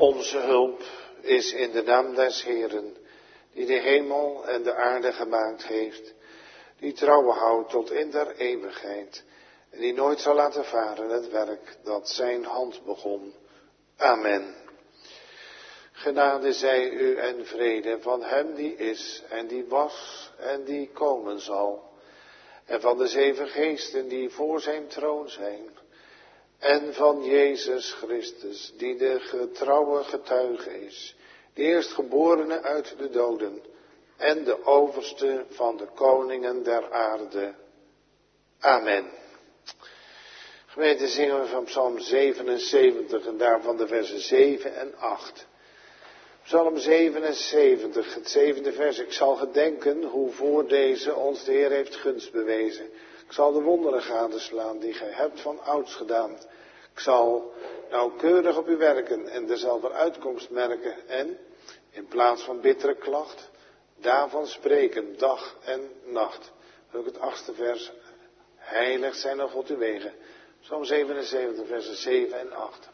Onze hulp is in de naam des Heeren, die de hemel en de aarde gemaakt heeft, die trouw houdt tot in der eeuwigheid en die nooit zal laten varen het werk dat zijn hand begon. Amen. Genade zij u en vrede van hem die is en die was en die komen zal, en van de 7 geesten die voor zijn troon zijn, en van Jezus Christus, die de getrouwe getuige is, de eerstgeborene uit de doden en de overste van de koningen der aarde. Amen. Gemeente, zingen we van Psalm 77 en daarvan de versen 7 en 8. Psalm 77, het 7e vers. Ik zal gedenken hoe voor deze ons de Heer heeft gunst bewezen. Ik zal de wonderen gadeslaan die gij hebt van ouds gedaan. Ik zal nauwkeurig op u werken en derzelfde uitkomst merken. En in plaats van bittere klacht, daarvan spreken dag en nacht. Ook het 8e vers. Heilig zijn nog God uw wegen. Psalm 77, versen 7 en 8.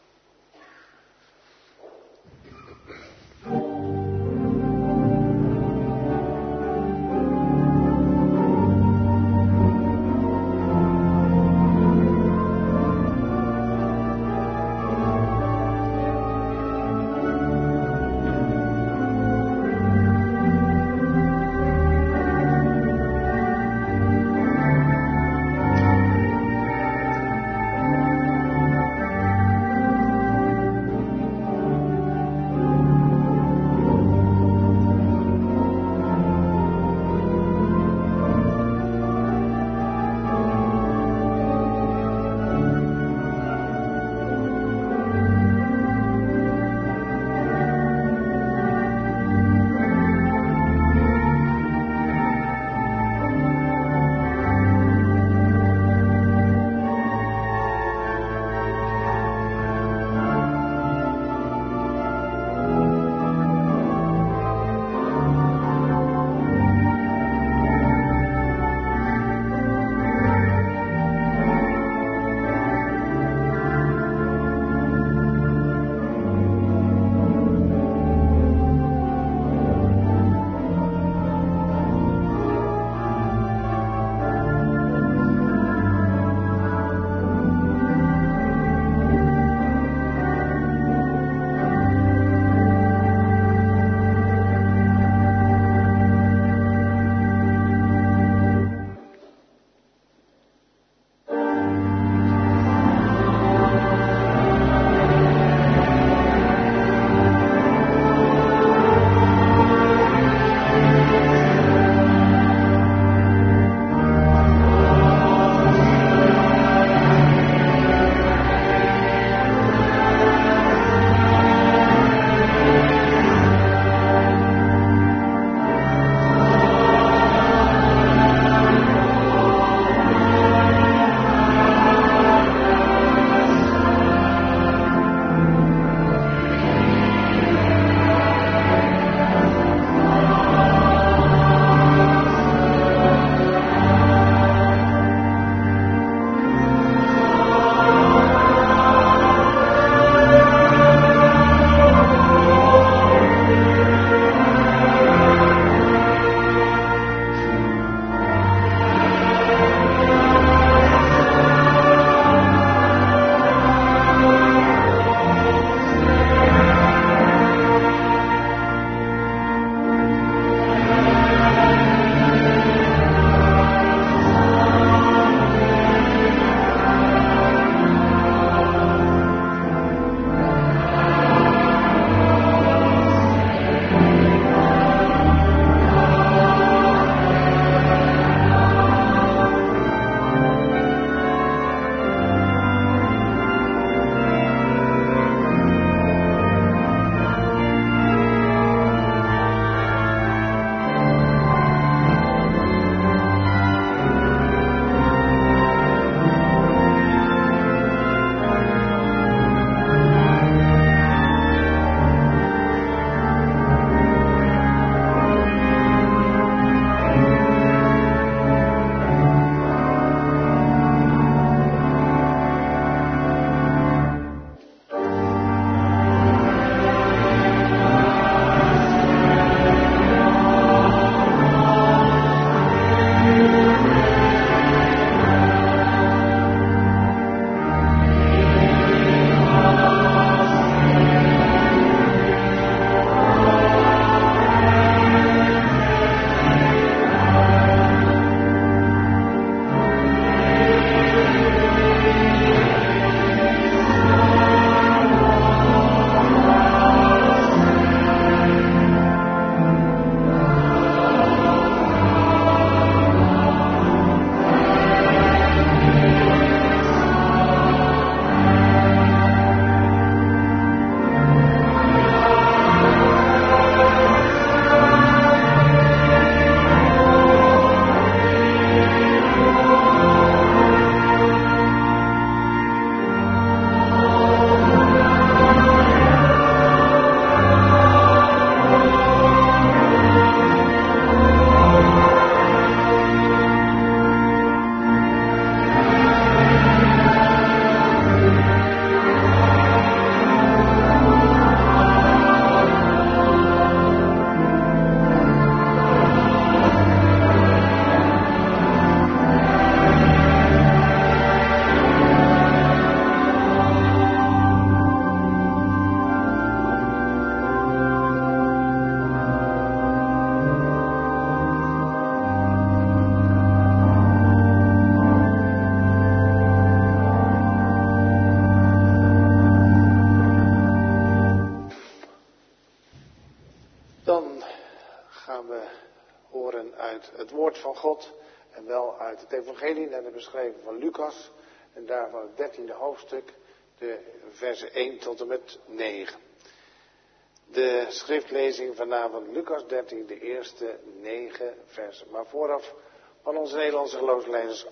gaan we horen uit het woord van God en wel uit het evangelie naar de beschrijving van Lucas en daarvan het 13e hoofdstuk, de versen 1 tot en met 9. De schriftlezing vanavond Lucas 13, de eerste 9 versen. Maar vooraf van onze Nederlandse geloofsleiders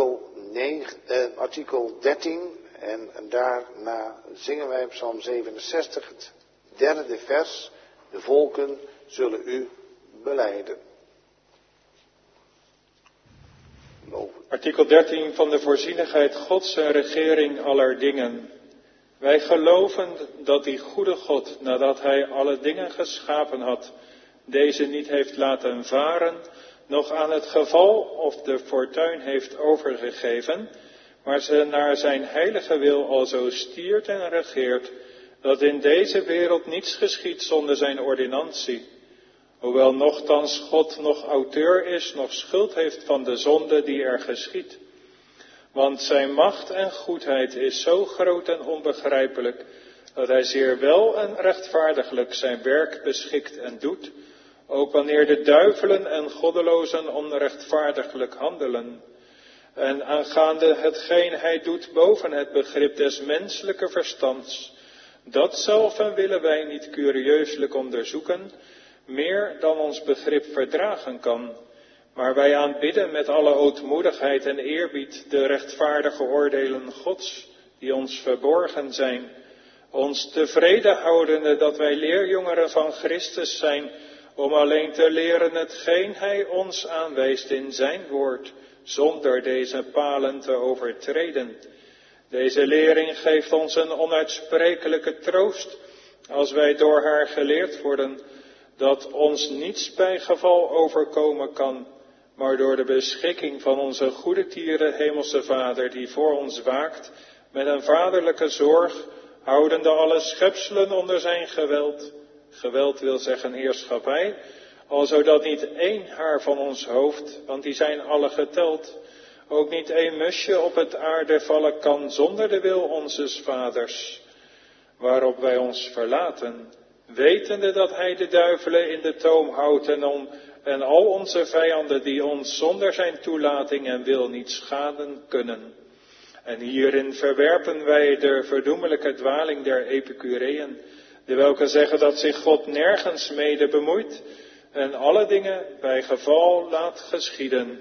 artikel 13 en daarna zingen wij Psalm 67, het derde vers. De volken zullen u belijden. Artikel 13 van de voorzienigheid Gods en regering aller dingen. Wij geloven dat die goede God, nadat hij alle dingen geschapen had, deze niet heeft laten varen, nog aan het geval of de fortuin heeft overgegeven, maar ze naar zijn heilige wil alzo stiert en regeert, dat in deze wereld niets geschiedt zonder zijn ordinantie. Hoewel nochtans God nog auteur is, nog schuld heeft van de zonde die er geschiedt. Want zijn macht en goedheid is zo groot en onbegrijpelijk, dat hij zeer wel en rechtvaardiglijk zijn werk beschikt en doet, ook wanneer de duivelen en goddelozen onrechtvaardiglijk handelen. En aangaande hetgeen hij doet boven het begrip des menselijke verstands, dat zelf willen wij niet curieuselijk onderzoeken, meer dan ons begrip verdragen kan. Maar wij aanbidden met alle ootmoedigheid en eerbied de rechtvaardige oordelen Gods, die ons verborgen zijn, ons tevreden houdende dat wij leerjongeren van Christus zijn, om alleen te leren hetgeen hij ons aanwijst in zijn woord, zonder deze palen te overtreden. Deze lering geeft ons een onuitsprekelijke troost, als wij door haar geleerd worden, dat ons niets bij geval overkomen kan, maar door de beschikking van onze goedertieren hemelse Vader, die voor ons waakt, met een vaderlijke zorg, houdende alle schepselen onder zijn geweld. Geweld wil zeggen heerschappij, alzodat niet één haar van ons hoofd, want die zijn alle geteld, ook niet één musje op het aarde vallen kan zonder de wil onzes Vaders, waarop wij ons verlaten, wetende dat hij de duivelen in de toom houdt en al onze vijanden die ons zonder zijn toelating en wil niet schaden kunnen. En hierin verwerpen wij de verdoemelijke dwaling der Epicureeën, de welke zeggen dat zich God nergens mede bemoeit en alle dingen bij geval laat geschieden.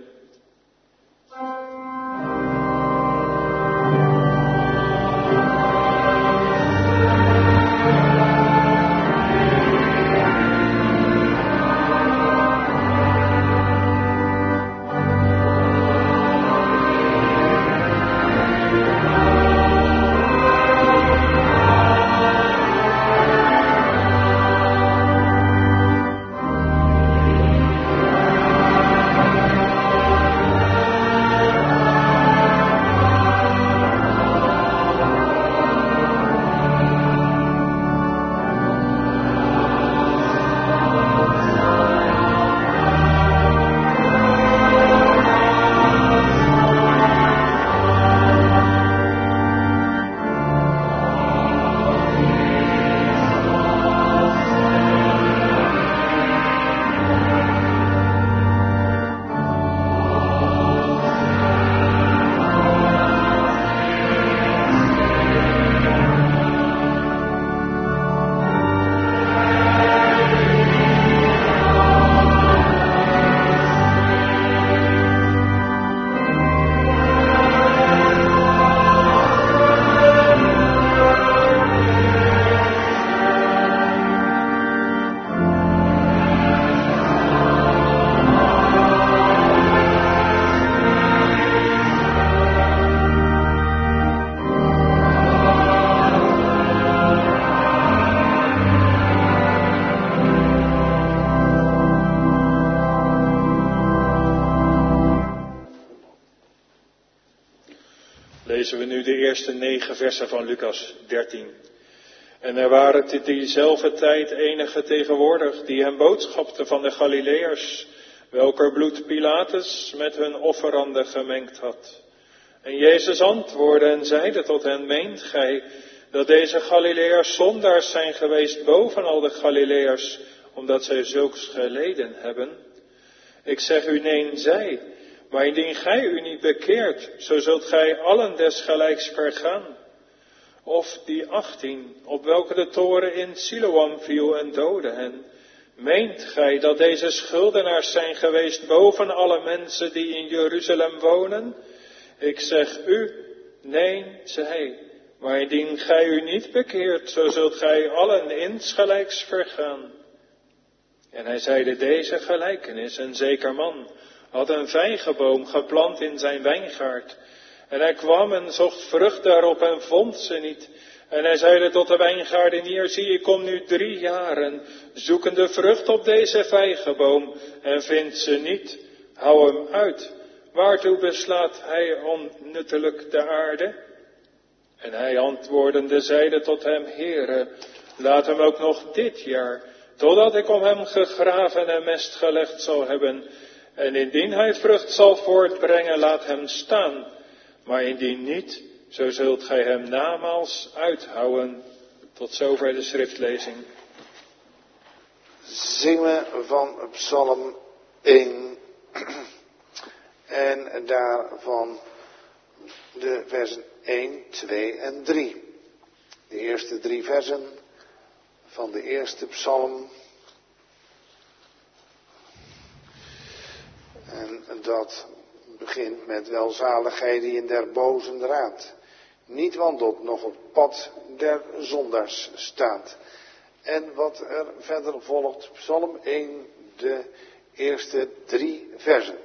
Lezen we nu de eerste 9 versen van Lucas 13. En er waren te diezelfde tijd enige tegenwoordig die hem boodschapten van de Galileërs, welker bloed Pilatus met hun offeranden gemengd had. En Jezus antwoordde en zeide tot hen, meent gij dat deze Galileërs zondaars zijn geweest boven al de Galileërs, omdat zij zulks geleden hebben? Ik zeg u, neen, zij. Maar indien gij u niet bekeert, zo zult gij allen desgelijks vergaan. Of die 18, op welke de toren in Siloam viel en doodde hen. Meent gij dat deze schuldenaars zijn geweest boven alle mensen die in Jeruzalem wonen? Ik zeg u, nee, zij. Maar indien gij u niet bekeert, zo zult gij allen insgelijks vergaan. En hij zeide deze gelijkenis: een zeker man had een vijgenboom geplant in zijn wijngaard. En hij kwam en zocht vrucht daarop en vond ze niet. En hij zeide tot de wijngaardenier: zie, ik kom nu 3 jaren, zoekende vrucht op deze vijgenboom, en vindt ze niet. Hou hem uit. Waartoe beslaat hij onnuttelijk de aarde? En hij antwoordende zeide tot hem: Heere, laat hem ook nog dit jaar, totdat ik om hem gegraven en mest gelegd zal hebben. En indien hij vrucht zal voortbrengen, laat hem staan. Maar indien niet, zo zult gij hem namaals uithouwen. Tot zover de schriftlezing. Zingen van Psalm 1 en daarvan de versen 1, 2 en 3. De eerste 3 versen van de eerste psalm. En dat begint met: welzaligheid die in der bozen raadt, niet wandelt, nog op het pad der zondaars staat. En wat er verder volgt, Psalm 1, de eerste 3 versen.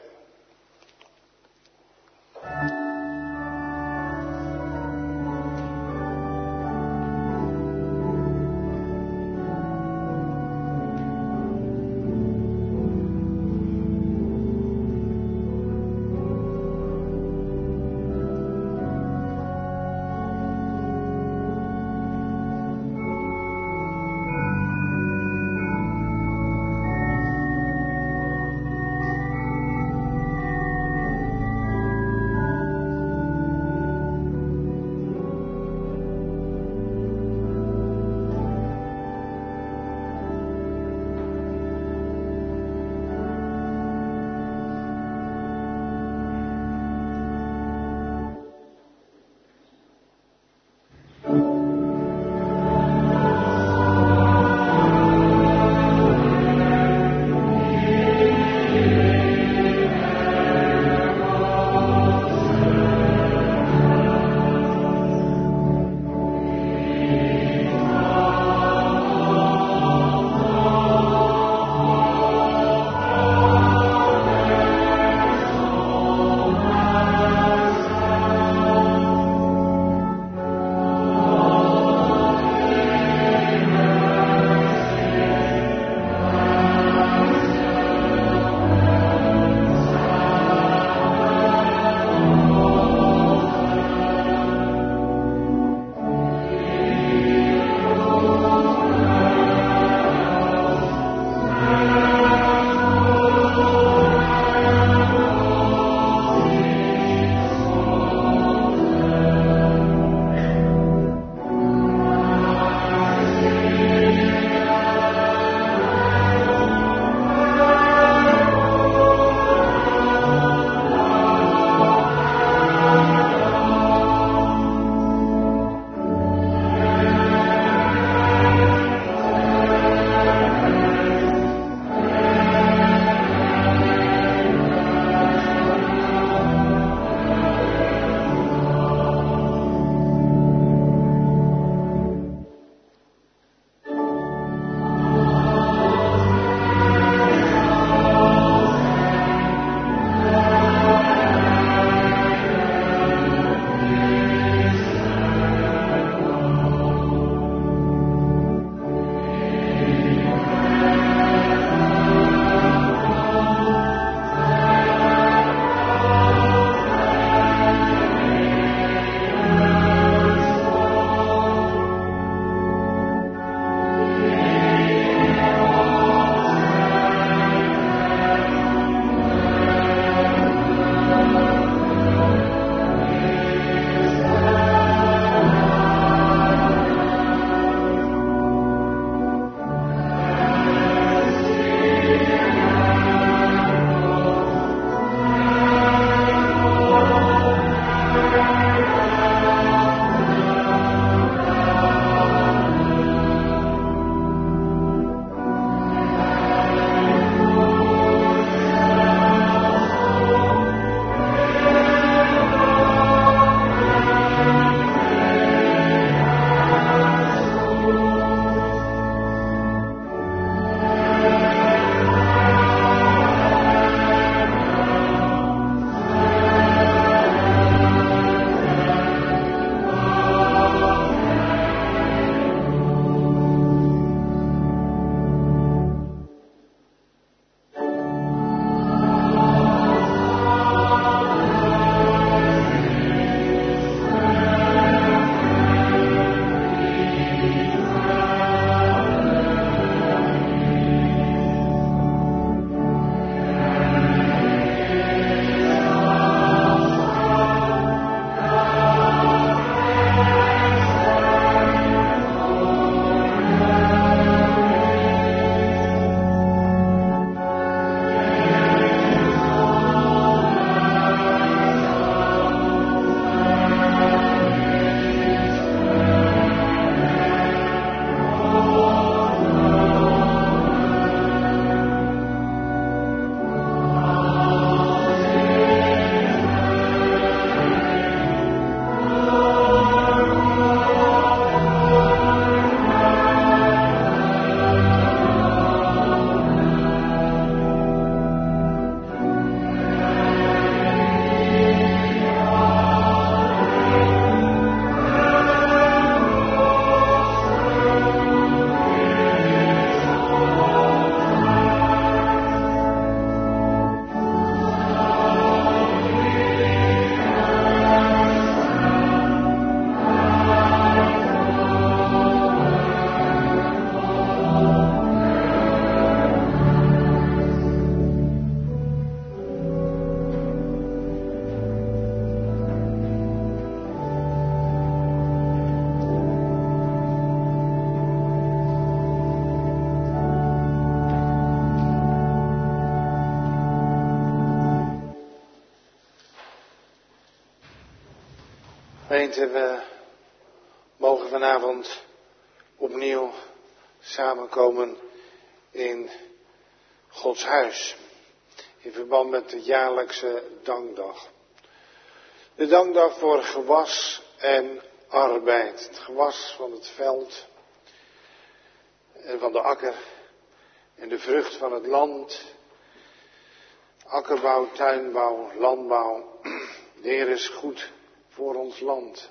Gemeente, we mogen vanavond opnieuw samenkomen in Gods huis. In verband met de jaarlijkse dankdag. De dankdag voor gewas en arbeid. Het gewas van het veld en van de akker en de vrucht van het land. Akkerbouw, tuinbouw, landbouw. De Heer is goed voor ons land.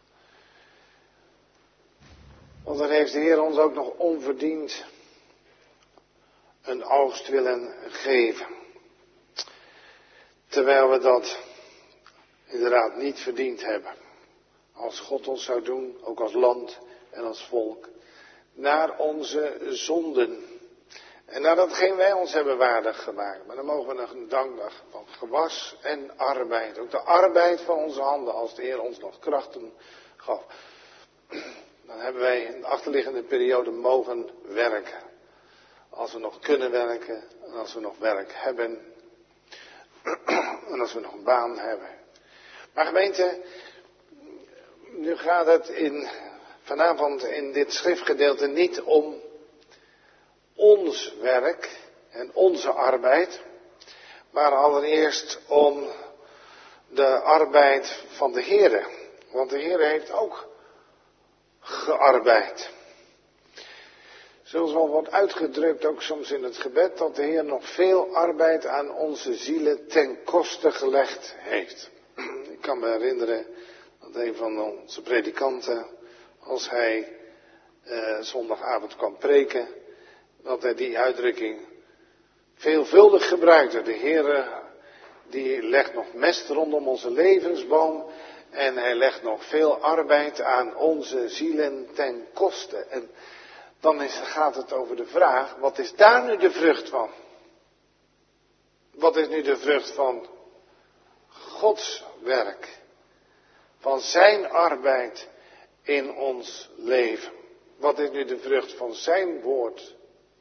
Want dan heeft de Heer ons ook nog onverdiend een oogst willen geven. Terwijl we dat inderdaad niet verdiend hebben. Als God ons zou doen, ook als land en als volk. Naar onze zonden. En naar datgene wij ons hebben waardig gemaakt. Maar dan mogen we nog een dankdag van gewas en arbeid. Ook de arbeid van onze handen, als de Heer ons nog krachten gaf. Dan hebben wij in de achterliggende periode mogen werken. Als we nog kunnen werken. En als we nog werk hebben. En als we nog een baan hebben. Maar gemeente, nu gaat het vanavond in dit schriftgedeelte niet om ons werk en onze arbeid, maar allereerst om de arbeid van de Heere. Want de Heere heeft ook gearbeid. Zoals wel wordt uitgedrukt, ook soms in het gebed, dat de Heer nog veel arbeid aan onze zielen ten koste gelegd heeft. Ik kan me herinneren dat een van onze predikanten, als hij zondagavond kwam preken, dat hij die uitdrukking veelvuldig gebruikte. De Heer die legt nog mest rondom onze levensboom en hij legt nog veel arbeid aan onze zielen ten koste. En dan gaat het over de vraag, wat is daar nu de vrucht van? Wat is nu de vrucht van Gods werk? Van zijn arbeid in ons leven? Wat is nu de vrucht van zijn woord?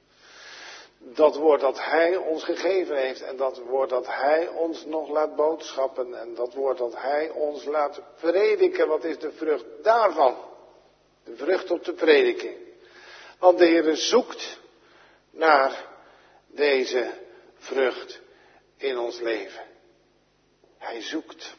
Dat woord dat hij ons gegeven heeft en dat woord dat hij ons nog laat boodschappen en dat woord dat hij ons laat prediken. Wat is de vrucht daarvan? De vrucht op de prediking. Want de Heer zoekt naar deze vrucht in ons leven. Hij zoekt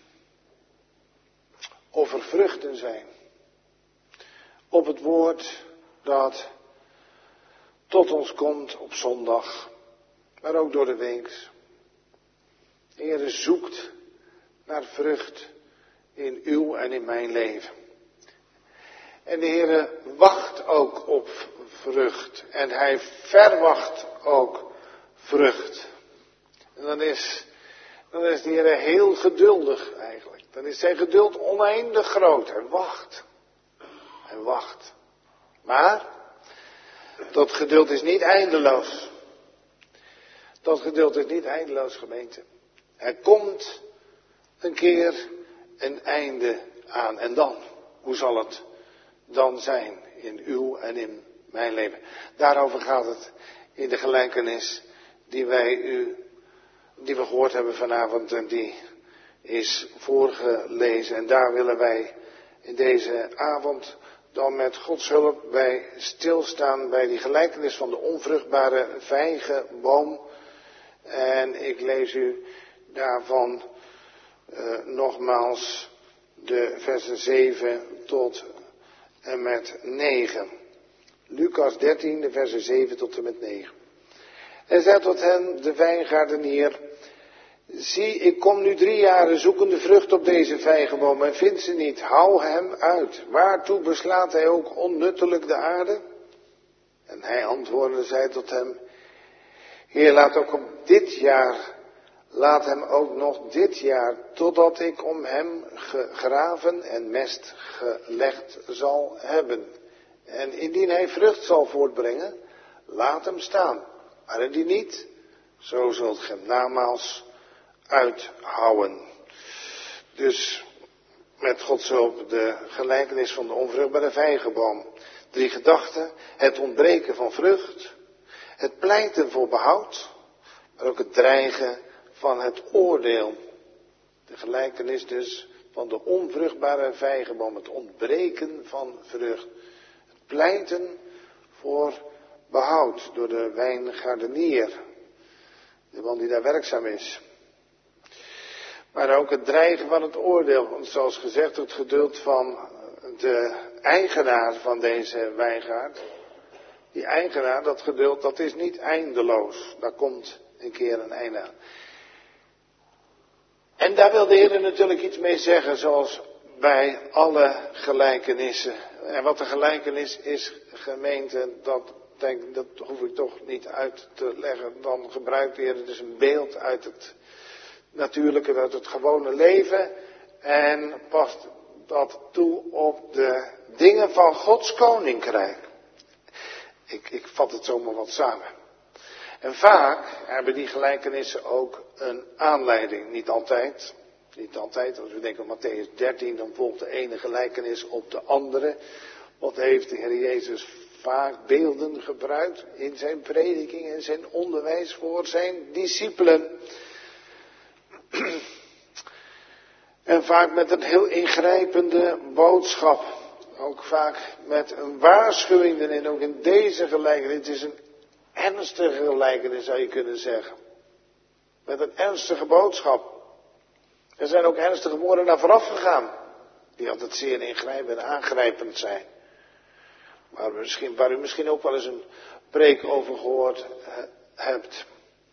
of er vruchten zijn op het woord dat tot ons komt op zondag, maar ook door de week. De Heer zoekt naar vrucht in uw en in mijn leven. En de Heer wacht ook op vrucht. En hij verwacht ook vrucht. En dan is de Heer heel geduldig eigenlijk. Dan is zijn geduld oneindig groot. Hij wacht. Hij wacht. Maar dat geduld is niet eindeloos. Dat geduld is niet eindeloos, gemeente. Er komt een keer een einde aan. En dan, hoe zal het dan zijn in uw en in mijn leven? Daarover gaat het in de gelijkenis die we gehoord hebben vanavond en die is voorgelezen. En daar willen wij in deze avond dan met Gods hulp bij stilstaan bij die gelijkenis van de onvruchtbare vijgenboom. En ik lees u daarvan nogmaals de versen 7 tot en met 9. Lucas 13, de versen 7 tot en met 9. En zei tot hen de wijngaardenier: zie, ik kom nu 3 jaren zoekende vrucht op deze vijgenboom en vind ze niet. Hou hem uit. Waartoe beslaat hij ook onnuttelijk de aarde? En hij antwoordde, zei tot hem: Heer, laat hem ook nog dit jaar, totdat ik om hem gegraven en mest gelegd zal hebben. En indien hij vrucht zal voortbrengen, laat hem staan. Maar indien niet, zo zult ge hem namaals uithouden. Dus met Gods hulp de gelijkenis van de onvruchtbare vijgenboom. 3 gedachten: het ontbreken van vrucht, het pleiten voor behoud, maar ook het dreigen van het oordeel. De gelijkenis dus van de onvruchtbare vijgenboom, het ontbreken van vrucht. Het pleiten voor behoud door de wijngaardenier, de man die daar werkzaam is. Maar ook het dreigen van het oordeel, want zoals gezegd het geduld van de eigenaar van deze wijngaard. Die eigenaar, dat geduld, dat is niet eindeloos. Daar komt een keer een einde aan. En daar wil de Heer natuurlijk iets mee zeggen, zoals bij alle gelijkenissen. En wat een gelijkenis is, gemeente, dat hoef ik toch niet uit te leggen. Dan gebruikt de Heer het dus een beeld uit het natuurlijke, uit het gewone leven. En past dat toe op de dingen van Gods koninkrijk. Ik vat het zomaar wat samen. En vaak hebben die gelijkenissen ook een aanleiding. Niet altijd. Als we denken aan Mattheüs 13, dan volgt de ene gelijkenis op de andere. Wat heeft de Heer Jezus vaak beelden gebruikt in zijn prediking en zijn onderwijs voor zijn discipelen. En vaak met een heel ingrijpende boodschap. Ook vaak met een waarschuwing erin. Ook in deze gelijkenis. Het is een ernstige gelijkenis, zou je kunnen zeggen. Met een ernstige boodschap. Er zijn ook ernstige woorden naar vooraf gegaan. Die altijd zeer ingrijpend en aangrijpend zijn. Waar u misschien ook wel eens een preek over gehoord hebt.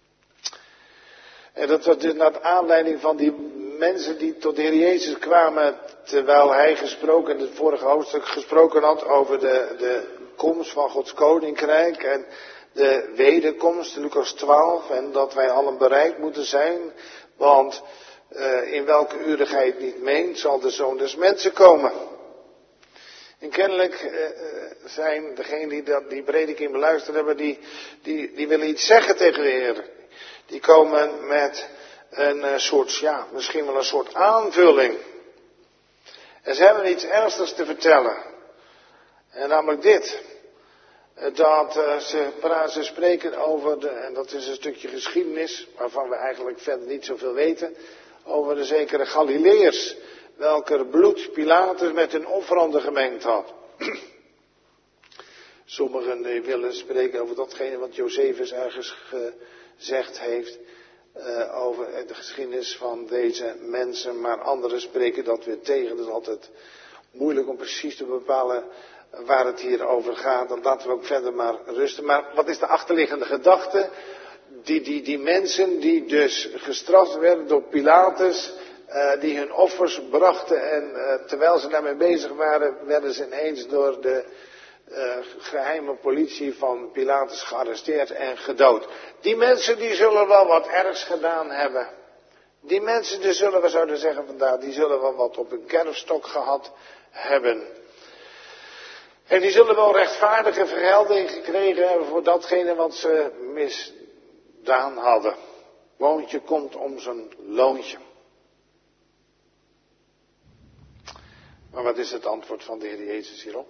En dat was dus naar aanleiding van die mensen die tot de Heer Jezus kwamen, terwijl hij gesproken, in het vorige hoofdstuk gesproken had over de komst van Gods koninkrijk en de wederkomst, Lucas 12, en dat wij allen bereid moeten zijn, want in welke uren gij het niet meent, zal de Zoon des Mensen komen. En kennelijk zijn degenen die die prediking beluisterd hebben, die willen iets zeggen tegen de Heer. Die komen met een soort, misschien wel een soort aanvulling. En ze hebben iets ernstigs te vertellen. En namelijk dit. Dat ze spreken over, en dat is een stukje geschiedenis, waarvan we eigenlijk verder niet zoveel weten, over de zekere Galileërs, welker bloed Pilatus met hun offeranden gemengd had. Sommigen willen spreken over datgene wat Josephus ergens gezegd heeft, over de geschiedenis van deze mensen, maar anderen spreken dat weer tegen. Het is altijd moeilijk om precies te bepalen waar het hier over gaat. Dan laten we ook verder maar rusten. Maar wat is de achterliggende gedachte? Die mensen die dus gestraft werden door Pilatus, die hun offers brachten en terwijl ze daarmee bezig waren, werden ze ineens door de geheime politie van Pilatus gearresteerd en gedood. Die mensen die zullen wel wat ergs gedaan hebben. Die mensen die zullen, we zouden zeggen vandaag, die zullen wel wat op hun kerfstok gehad hebben. En die zullen wel rechtvaardige vergelding gekregen hebben voor datgene wat ze misdaan hadden. Woontje komt om zijn loontje. Maar wat is het antwoord van de Heer Jezus hierop?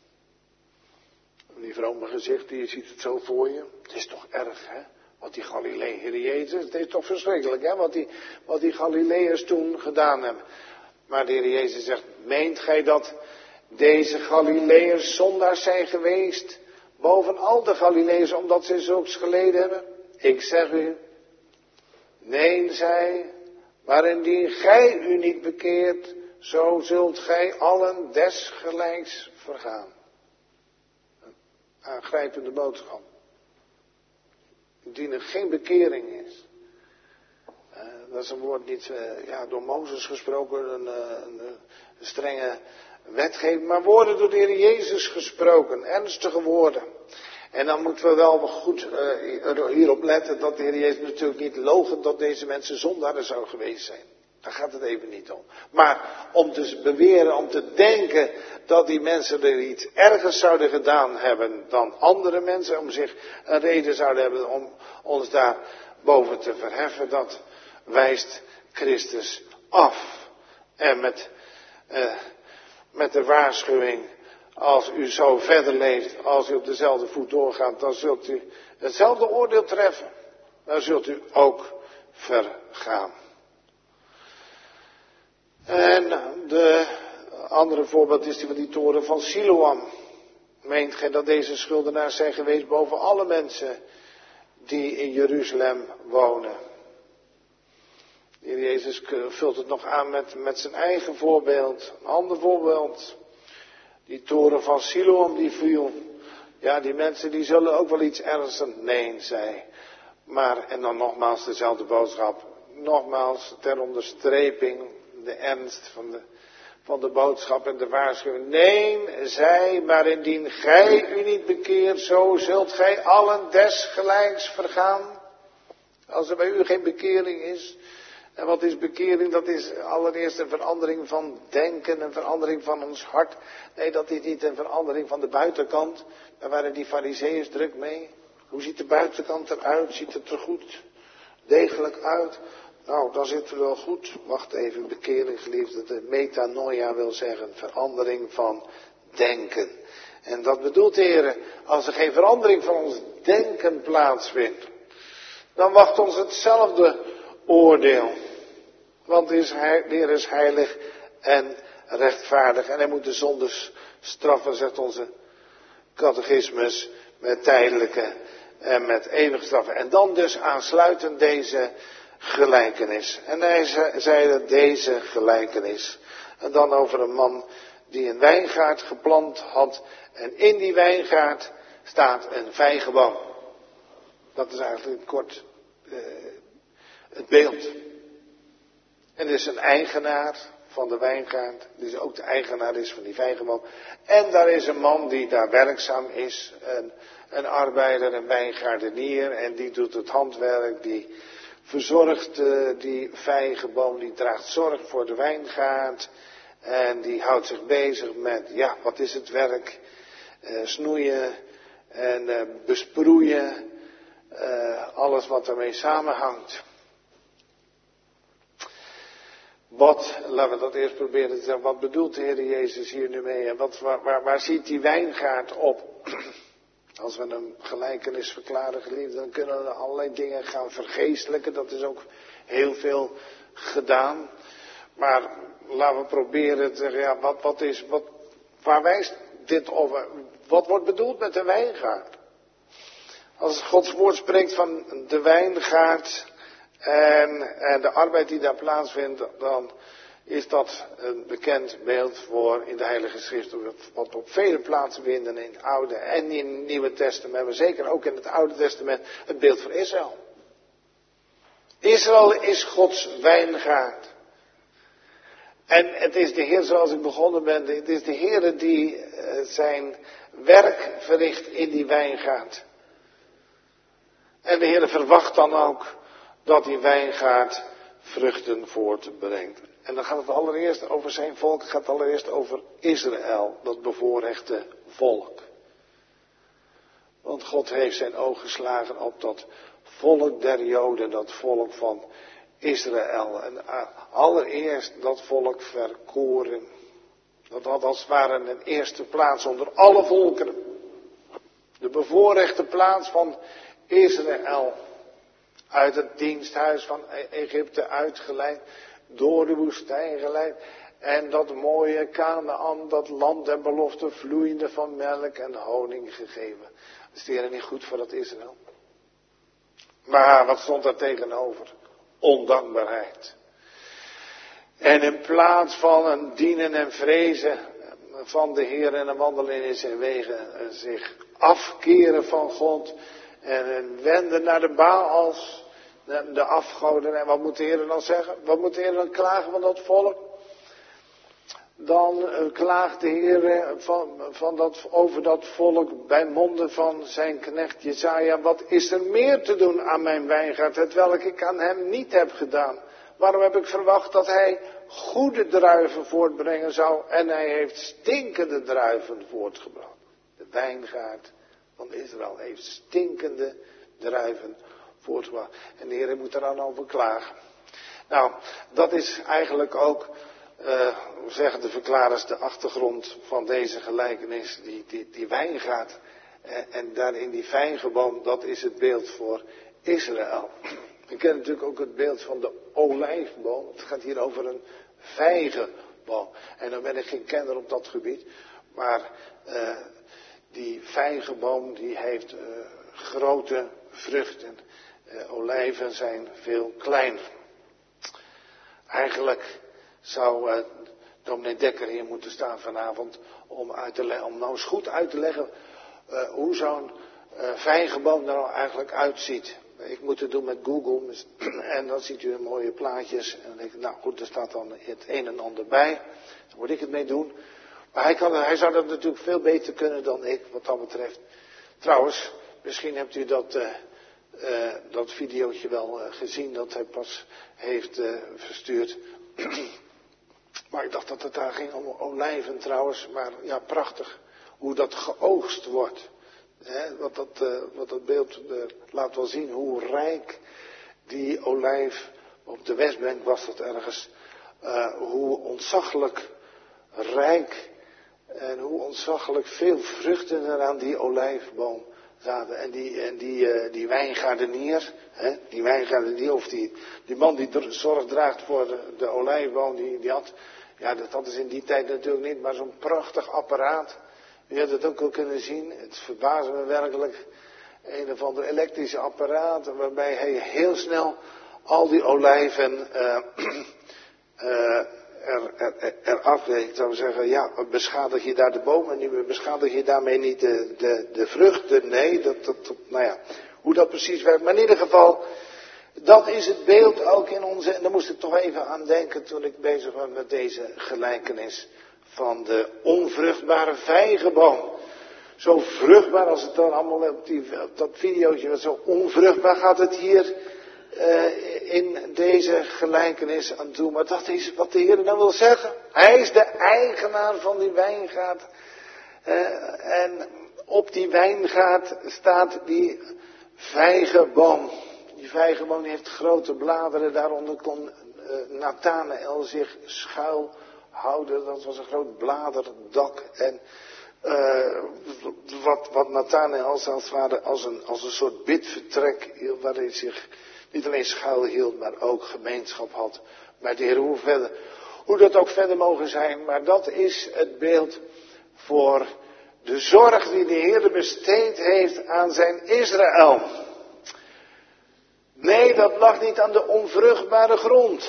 Die vrome gezicht, je ziet het zo voor je. Het is toch erg, hè? Wat die Galileërs, Heer Jezus, het is toch verschrikkelijk, hè? Wat die Galileërs toen gedaan hebben. Maar de Heer Jezus zegt, meent gij dat deze Galileërs zondaars zijn geweest, boven al de Galileërs, omdat ze zulks geleden hebben? Ik zeg u, nee, zij, maar indien gij u niet bekeert, zo zult gij allen desgelijks vergaan. Aangrijpende boodschap. Indien er geen bekering is. Dat is een woord niet door Mozes gesproken, een strenge wetgeving, maar woorden door de Heer Jezus gesproken, ernstige woorden. En dan moeten we wel goed hierop letten dat de Heer Jezus natuurlijk niet logen dat deze mensen zondaren zou geweest zijn. Daar gaat het even niet om. Maar om te beweren, om te denken dat die mensen er iets ergers zouden gedaan hebben dan andere mensen, om zich een reden zouden hebben om ons daar boven te verheffen, dat wijst Christus af. En met de waarschuwing, als u zo verder leeft, als u op dezelfde voet doorgaat, dan zult u hetzelfde oordeel treffen. Dan zult u ook vergaan. En de andere voorbeeld is die van die toren van Siloam. Meent gij dat deze schuldenaars zijn geweest boven alle mensen die in Jeruzalem wonen? De Heer Jezus vult het nog aan met zijn eigen voorbeeld. Een ander voorbeeld. Die toren van Siloam die viel. Ja, die mensen die zullen ook wel iets ernstigs. Nee, zei. Maar, en dan nogmaals dezelfde boodschap. Nogmaals ter onderstreping. De ernst van de boodschap en de waarschuwing. Nee, zij, maar indien gij u niet bekeert, zo zult gij allen desgelijks vergaan. Als er bij u geen bekering is. En wat is bekering? Dat is allereerst een verandering van denken, een verandering van ons hart. Nee, dat is niet een verandering van de buitenkant. Daar waren die farizeeërs druk mee. Hoe ziet de buitenkant eruit? Ziet het er goed, degelijk uit? Nou, dan zit het wel goed. Wacht even, bekering, geliefde. De metanoia wil zeggen verandering van denken. En dat bedoelt de Heer, als er geen verandering van ons denken plaatsvindt, dan wacht ons hetzelfde oordeel. Want de Heer is heilig en rechtvaardig. En hij moet de zondes straffen, zegt onze catechismus, met tijdelijke en met eeuwige straffen. En dan dus aansluitend deze gelijkenis. En hij zei dat deze gelijkenis. En dan over een man die een wijngaard geplant had. En in die wijngaard staat een vijgenboom. Dat is eigenlijk kort het beeld. En er is een eigenaar van de wijngaard, die ook de eigenaar is van die vijgenboom. En daar is een man die daar werkzaam is, een arbeider, een wijngaardenier, en die doet het handwerk, die verzorgt die vijgenboom, die draagt zorg voor de wijngaard. En die houdt zich bezig met, ja, wat is het werk? Snoeien en besproeien, alles wat ermee samenhangt. Laten we dat eerst proberen te zeggen, wat bedoelt de Heer Jezus hier nu mee? En waar ziet die wijngaard op? Als we een gelijkenis verklaren, geliefd, dan kunnen we allerlei dingen gaan vergeestelijken. Dat is ook heel veel gedaan. Maar laten we proberen te zeggen, ja, waar wijst dit over? Wat wordt bedoeld met de wijngaard? Als Gods woord spreekt van de wijngaard en de arbeid die daar plaatsvindt, dan is dat een bekend beeld voor in de Heilige Schrift. Wat op vele plaatsen vinden in het Oude en in het Nieuwe Testament, maar zeker ook in het Oude Testament, het beeld van Israël. Israël is Gods wijngaard. En het is de Heer, zoals ik begonnen ben, het is de Heer die zijn werk verricht in die wijngaard. En de Heer verwacht dan ook dat die wijngaard vruchten voortbrengt. En dan gaat het allereerst over zijn volk, het gaat allereerst over Israël, dat bevoorrechte volk. Want God heeft zijn oog geslagen op dat volk der Joden, dat volk van Israël. En allereerst dat volk verkoren. Dat had als het ware een eerste plaats onder alle volkeren. De bevoorrechte plaats van Israël. Uit het diensthuis van Egypte uitgeleid. Door de woestijn geleid. En dat mooie Kanaan, dat land der belofte, vloeiende van melk en honing gegeven. Is de Heer niet goed voor dat Israël? Maar wat stond daar tegenover? Ondankbaarheid. En in plaats van een dienen en vrezen van de Heer en een wandelen in zijn wegen, zich afkeren van God en wenden naar de Baals, de afgoden. En wat moet de Heer dan zeggen? Wat moet de Heer dan klagen van dat volk? Dan klaagt de Heer over dat volk bij monden van zijn knecht Jesaja. Wat is er meer te doen aan mijn wijngaard, hetwelk ik aan hem niet heb gedaan? Waarom heb ik verwacht dat hij goede druiven voortbrengen zou en hij heeft stinkende druiven voortgebracht? De wijngaard van Israël heeft stinkende druiven voortgebracht. En de Heer moet er dan over klagen. Nou, dat is eigenlijk ook, hoe zeggen de verklarers, de achtergrond van deze gelijkenis. Die wijngaard en daarin die vijgenboom, dat is het beeld voor Israël. We kennen natuurlijk ook het beeld van de olijfboom. Het gaat hier over een vijgenboom. En dan ben ik geen kenner op dat gebied, maar die vijgenboom die heeft grote vruchten. Olijven zijn veel kleiner. Eigenlijk zou dominee Dekker hier moeten staan vanavond om nou eens goed uit te leggen hoe zo'n vijgenboom er nou eigenlijk uitziet. Ik moet het doen met Google en dan ziet u mooie plaatjes. En dan denk ik, nou goed, er staat dan het een en ander bij. Daar moet ik het mee doen. Maar hij zou dat natuurlijk veel beter kunnen dan ik, wat dat betreft. Trouwens, misschien hebt u dat videootje wel gezien dat hij pas heeft verstuurd. Maar ik dacht dat het daar ging om olijven trouwens. Maar ja, prachtig hoe dat geoogst wordt. Wat dat beeld laat wel zien hoe rijk die olijf, op de Westbank was dat ergens, hoe ontzaglijk rijk en hoe ontzaglijk veel vruchten er aan die olijfboom zaten. En die wijngaardenier, of die man die zorg draagt voor de olijfboom, die had, ja dat hadden ze in die tijd natuurlijk niet, maar zo'n prachtig apparaat. U hebt het ook al kunnen zien, het verbaasde me werkelijk, een of ander elektrische apparaat, waarbij hij heel snel al die olijven eraf deed. Ik zou zeggen, ja, beschadig je daar de boom en beschadig je daarmee niet de vruchten? Nee, nou ja, hoe dat precies werkt. Maar in ieder geval, dat is het beeld ook in onze, en daar moest ik toch even aan denken toen ik bezig was met deze gelijkenis van de onvruchtbare vijgenboom. Zo vruchtbaar als het dan allemaal op dat videootje, zo onvruchtbaar gaat het hier in deze gelijkenis aan toe. Maar dat is wat de Heer dan wil zeggen. Hij is de eigenaar van die wijngaard. En op die wijngaard staat die vijgenboom. Die vijgenboom heeft grote bladeren, daaronder kon Nathanael zich schuilhouden. Dat was een groot bladerdak. En wat Nathanael als het ware als een soort bidvertrek hield, waar hij zich niet alleen schuil hield, maar ook gemeenschap had met de Heer. Hoe dat ook verder mogen zijn, maar dat is het beeld voor de zorg die de Heer besteed heeft aan zijn Israël. Nee, dat lag niet aan de onvruchtbare grond.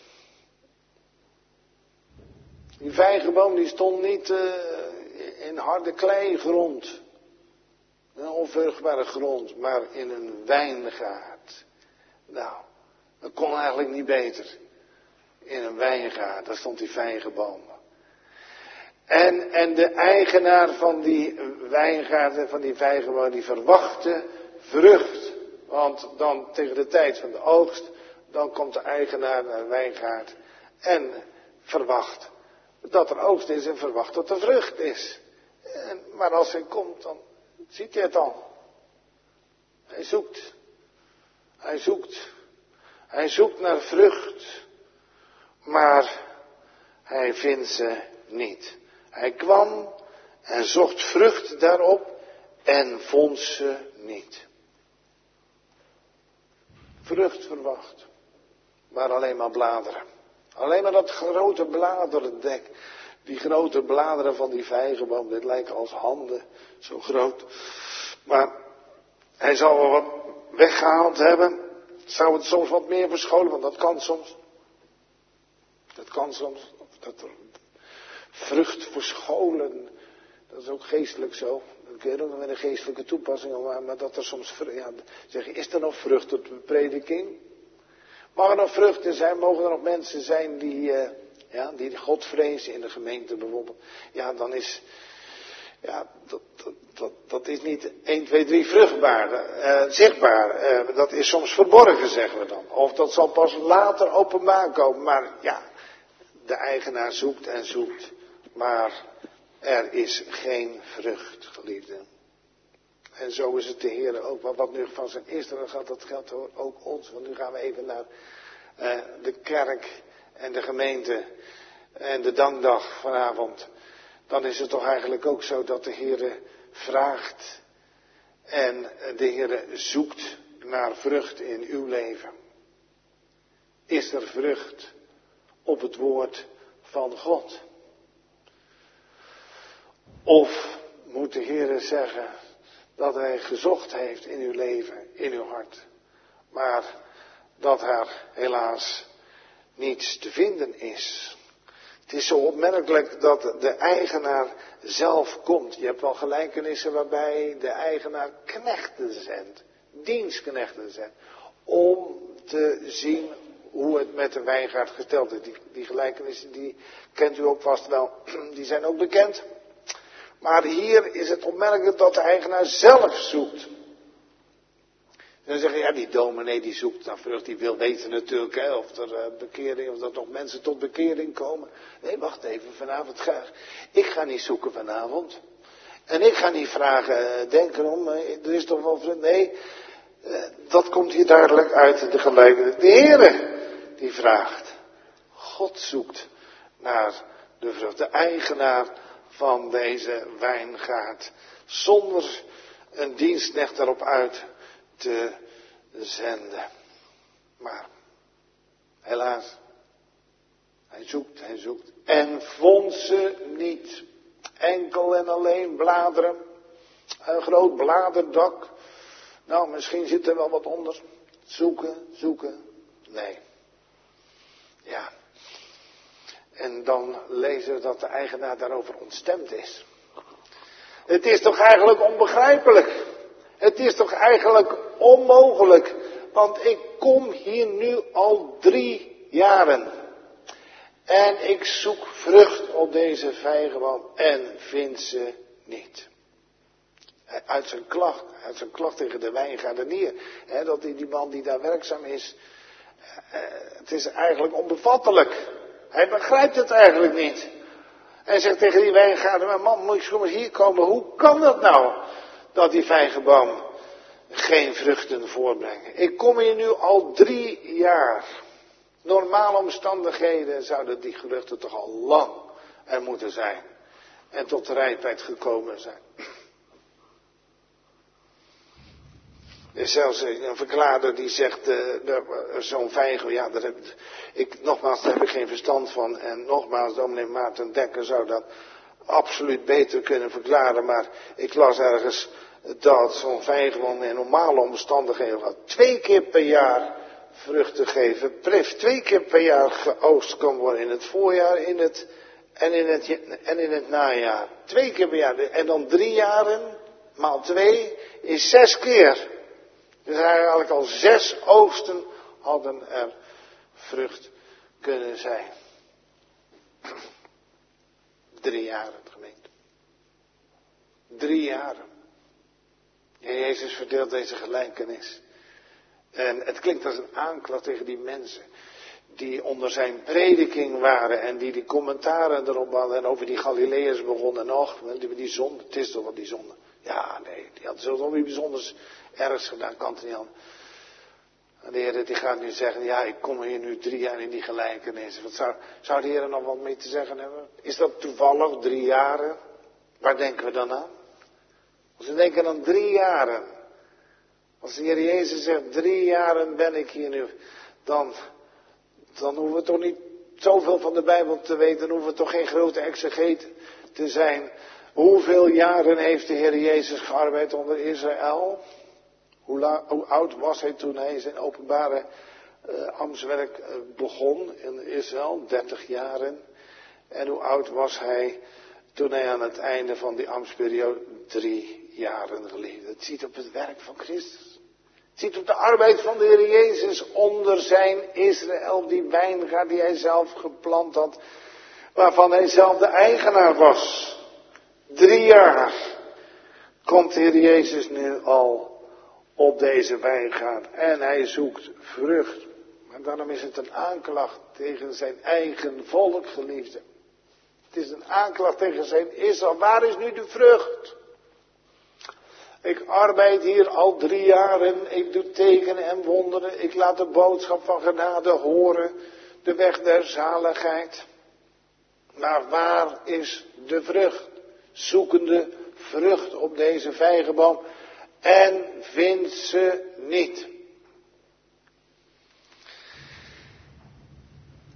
Die vijgenboom die stond niet in harde kleigrond, een onvruchtbare grond, maar in een wijngaard. Nou, dat kon eigenlijk niet beter. In een wijngaard, daar stond die vijgenboom. En de eigenaar van die wijngaard en van die vijgenboom, die verwachtte vrucht. Want dan tegen de tijd van de oogst, dan komt de eigenaar naar de wijngaard en verwacht dat er oogst is en verwacht dat er vrucht is. Maar als hij komt, dan ziet hij het al. Hij zoekt. Hij zoekt naar vrucht. Maar hij vindt ze niet. Hij kwam en zocht vrucht daarop en vond ze niet. Vrucht verwacht. Maar alleen maar bladeren. Alleen maar dat grote bladerdek. Die grote bladeren van die vijgenboom, dit lijken als handen, zo groot. Maar hij zal wel wat weggehaald hebben. Zou het soms wat meer verscholen, want dat kan soms. Dat er vrucht verscholen, dat is ook geestelijk zo. Dat kun je ook nog met een geestelijke toepassing, maar dat er soms, is er nog vrucht tot de prediking? Mag er nog vruchten zijn? Mogen er nog mensen zijn die God vrezen in de gemeente bijvoorbeeld? Ja, dan is, dat is niet 1, 2, 3 vruchtbaar, zichtbaar. Dat is soms verborgen, zeggen we dan. Of dat zal pas later openbaar komen. Maar ja, de eigenaar zoekt en zoekt. Maar er is geen vrucht, geliefden. En zo is het de Heer ook. Maar wat nu van zijn Israël gaat, dat geldt ook ons. Want nu gaan we even naar de kerk en de gemeente en de dankdag vanavond. Dan is het toch eigenlijk ook zo dat de Heer vraagt en de Heer zoekt naar vrucht in uw leven. Is er vrucht op het woord van God? Of moet de Heere zeggen dat hij gezocht heeft in uw leven, in uw hart, maar dat er helaas niets te vinden is? Het is zo opmerkelijk dat de eigenaar zelf komt. Je hebt wel gelijkenissen waarbij de eigenaar knechten zendt, dienstknechten zendt, om te zien hoe het met de wijngaard gesteld is. Die gelijkenissen, die kent u ook vast wel, die zijn ook bekend. Maar hier is het opmerkelijk dat de eigenaar zelf zoekt. En dan zeggen, ja, die dominee die zoekt naar vrucht, die wil weten natuurlijk, hè, of er bekering, of dat nog mensen tot bekering komen. Nee, wacht even, vanavond ik ga niet zoeken vanavond. En ik ga niet vragen, denken om, er is toch wel vrucht. Nee, dat komt hier duidelijk uit de gelijkenis. De Heere, die vraagt. God zoekt naar de vrucht, de eigenaar van deze wijngaard, zonder een dienstknecht erop uit te zenden. Maar, helaas, hij zoekt en vond ze niet. Enkel en alleen bladeren, een groot bladerdak. Nou, misschien zit er wel wat onder. Zoeken, nee. Ja. En dan lezen we dat de eigenaar daarover ontstemd is. Het is toch eigenlijk onbegrijpelijk. Het is toch eigenlijk onmogelijk. Want ik kom hier nu al 3 jaren. En ik zoek vrucht op deze vijgenboom en vind ze niet. Uit zijn klacht tegen de wijngaardenier. Dat die man die daar werkzaam is. Het is eigenlijk onbevattelijk. Hij begrijpt het eigenlijk niet. Hij zegt tegen die wijngaarder, man, moet je eens hier komen. Hoe kan dat nou? Dat die vijgenboom geen vruchten voortbrengt. Ik kom hier nu al 3 jaar. Normale omstandigheden zouden die geruchten toch al lang er moeten zijn. En tot de rijpheid gekomen zijn. Er is zelfs een verklaarder die zegt, zo'n vijgen, ja, daar heb ik geen verstand van. En nogmaals, dominee Maarten Dekker zou dat absoluut beter kunnen verklaren. Maar ik las ergens dat zo'n vijgenboom in normale omstandigheden 2 keer per jaar vruchten geven. 2 keer per jaar geoogst kan worden in het voorjaar en in het najaar. 2 keer per jaar. En dan 3 jaren, maal 2, is 6 keer. Dus eigenlijk al 6 oogsten hadden er vrucht kunnen zijn. 3 jaren, gemeente. 3 jaren. En Jezus verdeelt deze gelijkenis. En het klinkt als een aanklacht tegen die mensen die onder zijn prediking waren en die commentaren erop hadden en over die Galileërs begonnen. Nog, die zonde, het is toch wel die zonde. Ja, nee, die hadden zo nog iets bijzonders ergens gedaan, kan het niet aan. En de Heer die gaat nu zeggen, ja, ik kom hier nu 3 jaar in die gelijkenis. Wat zou de Heer er nog wat mee te zeggen hebben? Is dat toevallig 3 jaren? Waar denken we dan aan? Als we denken aan 3 jaren. Als de Heer Jezus zegt, 3 jaren ben ik hier nu. Dan hoeven we toch niet zoveel van de Bijbel te weten. Dan hoeven we toch geen grote exegeet te zijn. Hoeveel jaren heeft de Heer Jezus gearbeid onder Israël? Hoe oud was hij toen hij zijn openbare ambtswerk begon in Israël? 30 jaren. En hoe oud was hij toen hij aan het einde van die ambtsperiode 3 jaren geleefd? Het ziet op het werk van Christus. Het ziet op de arbeid van de Heer Jezus onder zijn Israël, die wijngaard die hij zelf geplant had, waarvan hij zelf de eigenaar was. 3 jaar komt de Heer Jezus nu al op deze wijngaard en hij zoekt vrucht. Maar daarom is het een aanklacht tegen zijn eigen volk, geliefde. Het is een aanklacht tegen zijn Israël. Waar is nu de vrucht? Ik arbeid hier al 3 jaren. Ik doe tekenen en wonderen. Ik laat de boodschap van genade horen. De weg der zaligheid. Maar waar is de vrucht? Zoekende vrucht op deze vijgenboom. En vindt ze niet.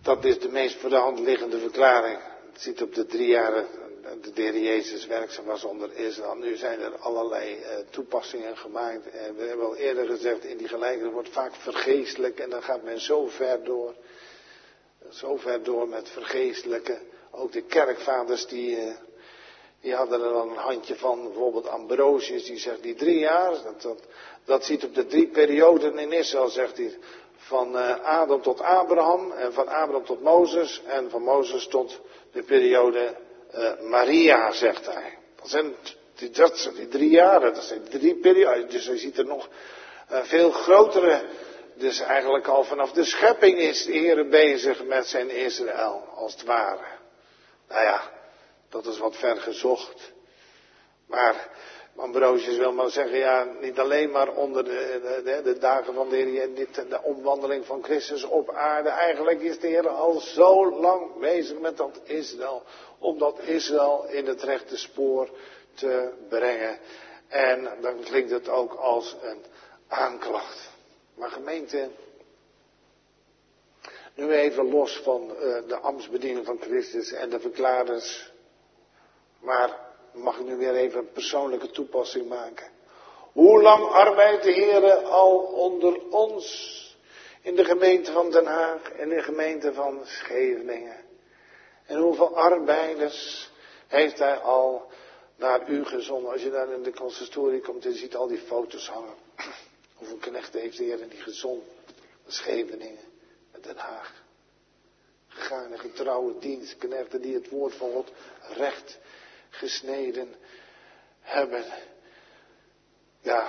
Dat is de meest voor de hand liggende verklaring. Het ziet op de 3 jaren de Heer Jezus werkzaam was onder Israël. Nu zijn er allerlei toepassingen gemaakt. We hebben al eerder gezegd, in die gelijkenis wordt vaak vergeestelijk. En dan gaat men zo ver door. Zo ver door met vergeestelijken. Ook de kerkvaders die hadden er dan een handje van. Bijvoorbeeld Ambrosius, die zegt die 3 jaar. Dat ziet op de 3 perioden in Israël, zegt hij. Van Adam tot Abraham en van Abraham tot Mozes en van Mozes tot de periode Maria, zegt hij. Dat zijn die 3 jaren, dat zijn 3 perioden. Dus je ziet er nog veel grotere. Dus eigenlijk al vanaf de schepping is de Heer bezig met zijn Israël, als het ware. Nou ja, dat is wat ver gezocht. Maar Ambrosius wil maar zeggen, ja, niet alleen maar onder de dagen van de Heer, de omwandeling van Christus op aarde. Eigenlijk is de Heer al zo lang bezig met dat Israël, om dat Israël in het rechte spoor te brengen. En dan klinkt het ook als een aanklacht. Maar gemeente, nu even los van de ambtsbediening van Christus en de verkladers, maar mag ik nu weer even een persoonlijke toepassing maken. Hoe lang arbeidt de Heer al onder ons in de gemeente van Den Haag en in de gemeente van Scheveningen? En hoeveel arbeiders heeft hij al naar u gezonden? Als je daar in de consistorie komt en je ziet al die foto's hangen. Hoeveel knechten heeft de Heer in die gezonden? Scheveningen en Den Haag. Gegaane, getrouwe dienstknechten die het woord van God recht gesneden hebben. Ja,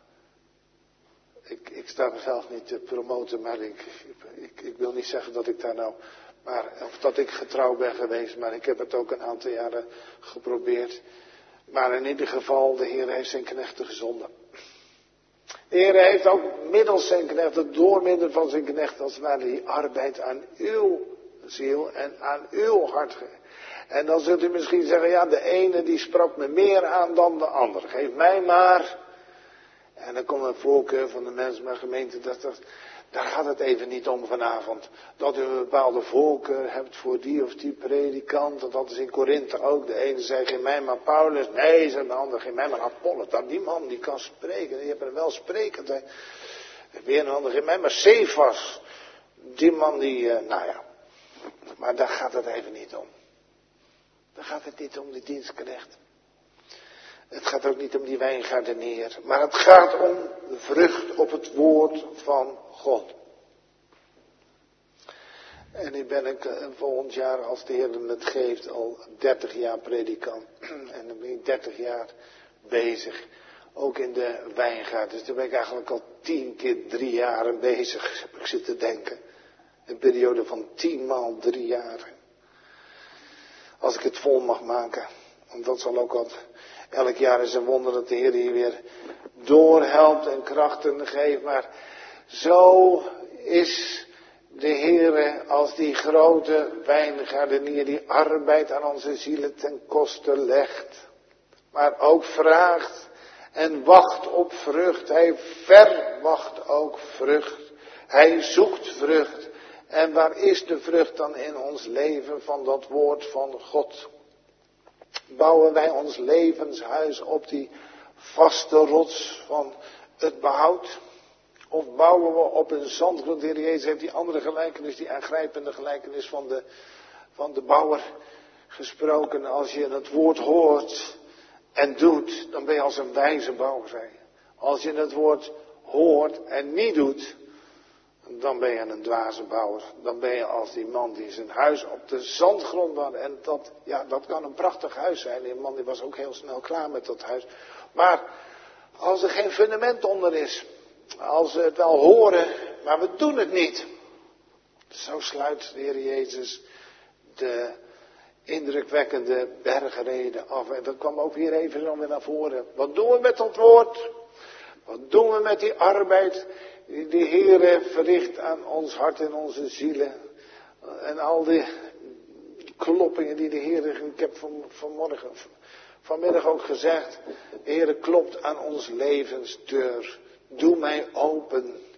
ik sta mezelf niet te promoten, maar ik wil niet zeggen dat ik daar nou, of dat ik getrouw ben geweest, maar ik heb het ook een aantal jaren geprobeerd. Maar in ieder geval, de Heer heeft zijn knechten gezonden. De Heer heeft ook middels zijn knechten, door middel van zijn knechten, als het ware, die arbeid aan uw ziel en aan uw hart. En dan zult u misschien zeggen, ja, de ene die sprak me meer aan dan de ander. Geef mij maar. En dan komt een voorkeur van de mensen, maar gemeente, daar gaat het even niet om vanavond. Dat u een bepaalde voorkeur hebt voor die of die predikant. Dat is in Korinthe ook. De ene zei, geef mij maar Paulus. Nee, zei de ander, geef mij maar Apollos. Die man die kan spreken. Die heeft er wel sprekend. Weer een ander, geef mij maar Cephas. Die man die, nou ja. Maar daar gaat het even niet om. Daar gaat het niet om die dienstknecht. Het gaat ook niet om die wijngaardenier. Maar het gaat om de vrucht op het woord van God. En nu ben ik volgend jaar, als de Heer het geeft, al 30 jaar predikant. En dan ben ik 30 jaar bezig. Ook in de wijngaard. Dus dan ben ik eigenlijk al 10 keer 3 jaar bezig, heb ik zitten denken. Een periode van 10 maal 3 jaar. Als ik het vol mag maken. Want dat zal ook wat. Elk jaar is een wonder dat de Heer hier weer doorhelpt en krachten geeft. Maar zo is de Heer als die grote wijngaardenier die arbeid aan onze zielen ten koste legt. Maar ook vraagt en wacht op vrucht. Hij verwacht ook vrucht. Hij zoekt vrucht. En waar is de vrucht dan in ons leven van dat woord van God? Bouwen wij ons levenshuis op die vaste rots van het behoud? Of bouwen we op een zandgrond? De Heer Jezus heeft die andere gelijkenis, die aangrijpende gelijkenis van de bouwer gesproken. Als je het woord hoort en doet, dan ben je als een wijze bouwer, zei je. Als je het woord hoort en niet doet, dan ben je een dwaze bouwer. Dan ben je als die man die zijn huis op de zandgrond bouwde. En dat kan een prachtig huis zijn. Die man die was ook heel snel klaar met dat huis. Maar als er geen fundament onder is. Als we het wel horen, maar we doen het niet. Zo sluit de Heer Jezus de indrukwekkende bergreden af. En dat kwam ook hier even zo weer naar voren. Wat doen we met dat woord? Wat doen we met die arbeid die de Heer verricht aan ons hart en onze zielen? En al die kloppingen die de Heer, ik heb vanmiddag ook gezegd, de Heer klopt aan ons levensdeur. Doe mij open.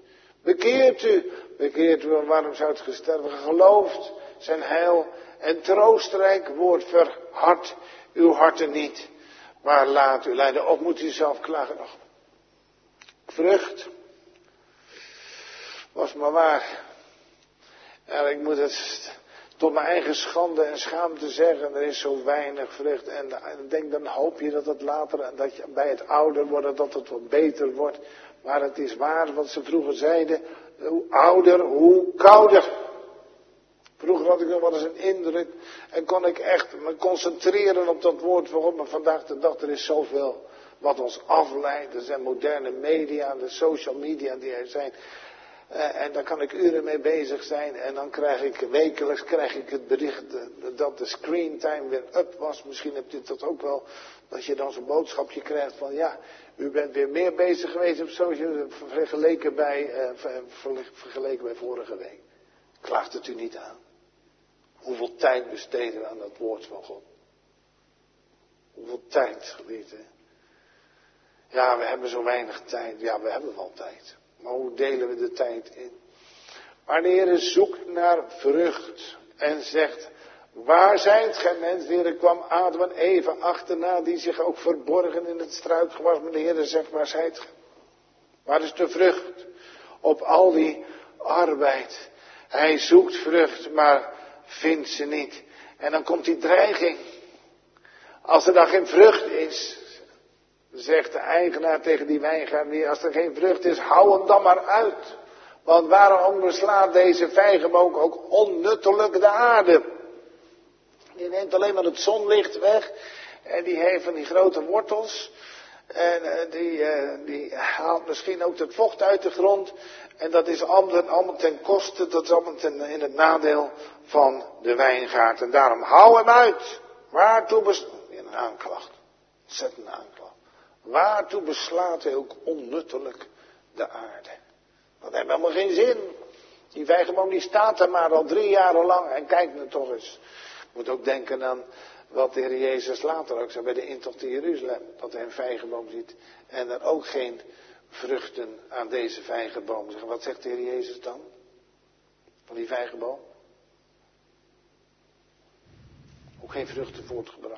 Bekeert u, waarom zou het gesterven? Gelooft zijn heil en troostrijk woord, verhard uw harten niet, maar laat u leiden. Of moet u zelf klagen nog? Vrucht, was maar waar. En ik moet het tot mijn eigen schande en schaamte zeggen, er is zo weinig vrucht. En ik denk, dan hoop je dat het later, en dat je bij het ouder worden, dat het wat beter wordt. Maar het is waar wat ze vroeger zeiden, hoe ouder, hoe kouder. Vroeger had ik nog wel eens een indruk en kon ik echt me concentreren op dat woord van God. Maar vandaag de dag, er is zoveel wat ons afleidt. Er zijn moderne media, de social media die er zijn. En daar kan ik uren mee bezig zijn. En dan wekelijks het bericht dat de screen time weer up was. Misschien hebt u dat ook wel. Dat je dan zo'n boodschapje krijgt van ja, u bent weer meer bezig geweest op social vergeleken bij vorige week. Klaagt het u niet aan? Hoeveel tijd besteden we aan dat woord van God? Hoeveel tijd, geliefde? Ja, we hebben zo weinig tijd. Ja, we hebben wel tijd. Maar hoe delen we de tijd in? Maar de Heer zoekt naar vrucht en zegt, waar zijt gij mens? De Heer kwam Adam en Eva achterna, die zich ook verborgen in het struikgewas. Maar de Heer zegt, waar zijt gij? Waar is de vrucht? Op al die arbeid. Hij zoekt vrucht, maar vindt ze niet. En dan komt die dreiging. Als er dan geen vrucht is, zegt de eigenaar tegen die wijngaard weer, als er geen vrucht is, hou hem dan maar uit. Want waarom beslaat deze vijgenboom ook onnuttelijk de aarde? Die neemt alleen maar het zonlicht weg. En die heeft van die grote wortels. En die haalt misschien ook het vocht uit de grond. En dat is allemaal ten koste, dat is allemaal in het nadeel van de wijngaard. En daarom hou hem uit. Waartoe een aanklacht. Ontzettende aanklacht. Waartoe beslaat hij ook onnuttelijk de aarde? Dat heeft helemaal geen zin. Die vijgenboom die staat er maar al 3 jaar lang. En kijk nu toch eens. Je moet ook denken aan wat de Heer Jezus later ook zei bij de intocht in Jeruzalem. Dat hij een vijgenboom ziet. En er ook geen vruchten aan deze vijgenboom. Wat zegt de Heer Jezus dan? Van die vijgenboom? Ook geen vruchten voortgebracht.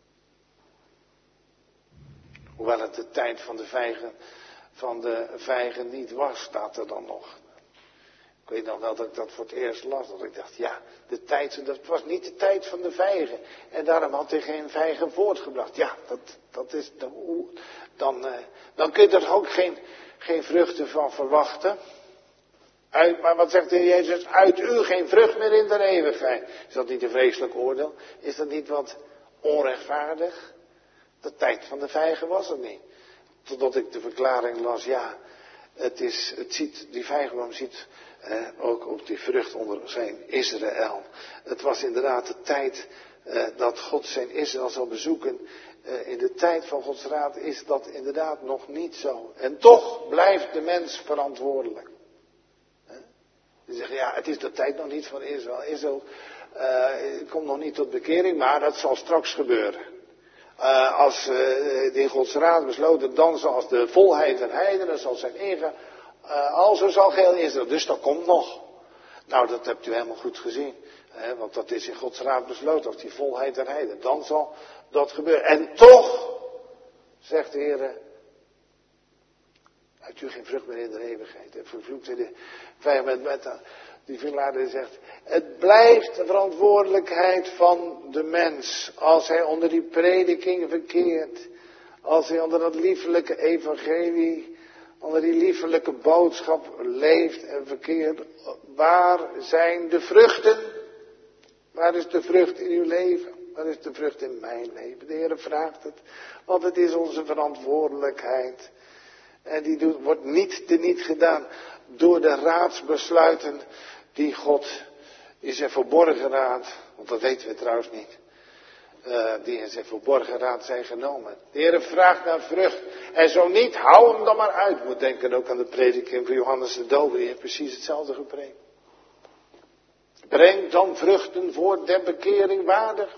Hoewel het de tijd van de vijgen niet was, staat er dan nog. Ik weet nog wel dat ik dat voor het eerst las. Dat ik dacht, ja, dat was niet de tijd van de vijgen. En daarom had hij geen vijgen voortgebracht. Ja, dat is, dan kun je er ook geen vruchten van verwachten. Maar wat zegt de Heer Jezus? Uit u geen vrucht meer in de eeuwigheid. Is dat niet een vreselijk oordeel? Is dat niet wat onrechtvaardig? De tijd van de vijgen was er niet. Totdat ik de verklaring las, ja, die vijgenboom ziet ook op die vrucht onder zijn Israël. Het was inderdaad de tijd dat God zijn Israël zal bezoeken. In de tijd van Gods raad is dat inderdaad nog niet zo. En toch blijft de mens verantwoordelijk. Die zeggen, ja, het is de tijd nog niet van Israël. Israël komt nog niet tot bekering, maar dat zal straks gebeuren. Als in Gods raad besloten, dan zal als de volheid der heidenen zal zijn ingaan. Alzo zal geheel Israël. Dus dat komt nog. Nou, dat hebt u helemaal goed gezien. Want dat is in Gods raad besloten. Als die volheid der heidenen. Dan zal dat gebeuren. En toch, zegt de Heer, uit u geen vrucht meer in de eeuwigheid. En vervloekte de vijand met die Finlaarder zegt, het blijft de verantwoordelijkheid van de mens. Als hij onder die prediking verkeert. Als hij onder dat liefelijke evangelie, onder die liefelijke boodschap leeft en verkeert. Waar zijn de vruchten? Waar is de vrucht in uw leven? Waar is de vrucht in mijn leven? De Heer vraagt het. Want het is onze verantwoordelijkheid. En die wordt niet teniet gedaan door de raadsbesluiten die God in zijn verborgen raad, want dat weten we trouwens niet, die in zijn verborgen raad zijn genomen. De Heer vraagt naar vrucht. En zo niet, hou hem dan maar uit. Moet denken ook aan de prediking van Johannes de Doper, die heeft precies hetzelfde gepreekt. Breng dan vruchten voort der bekering waardig.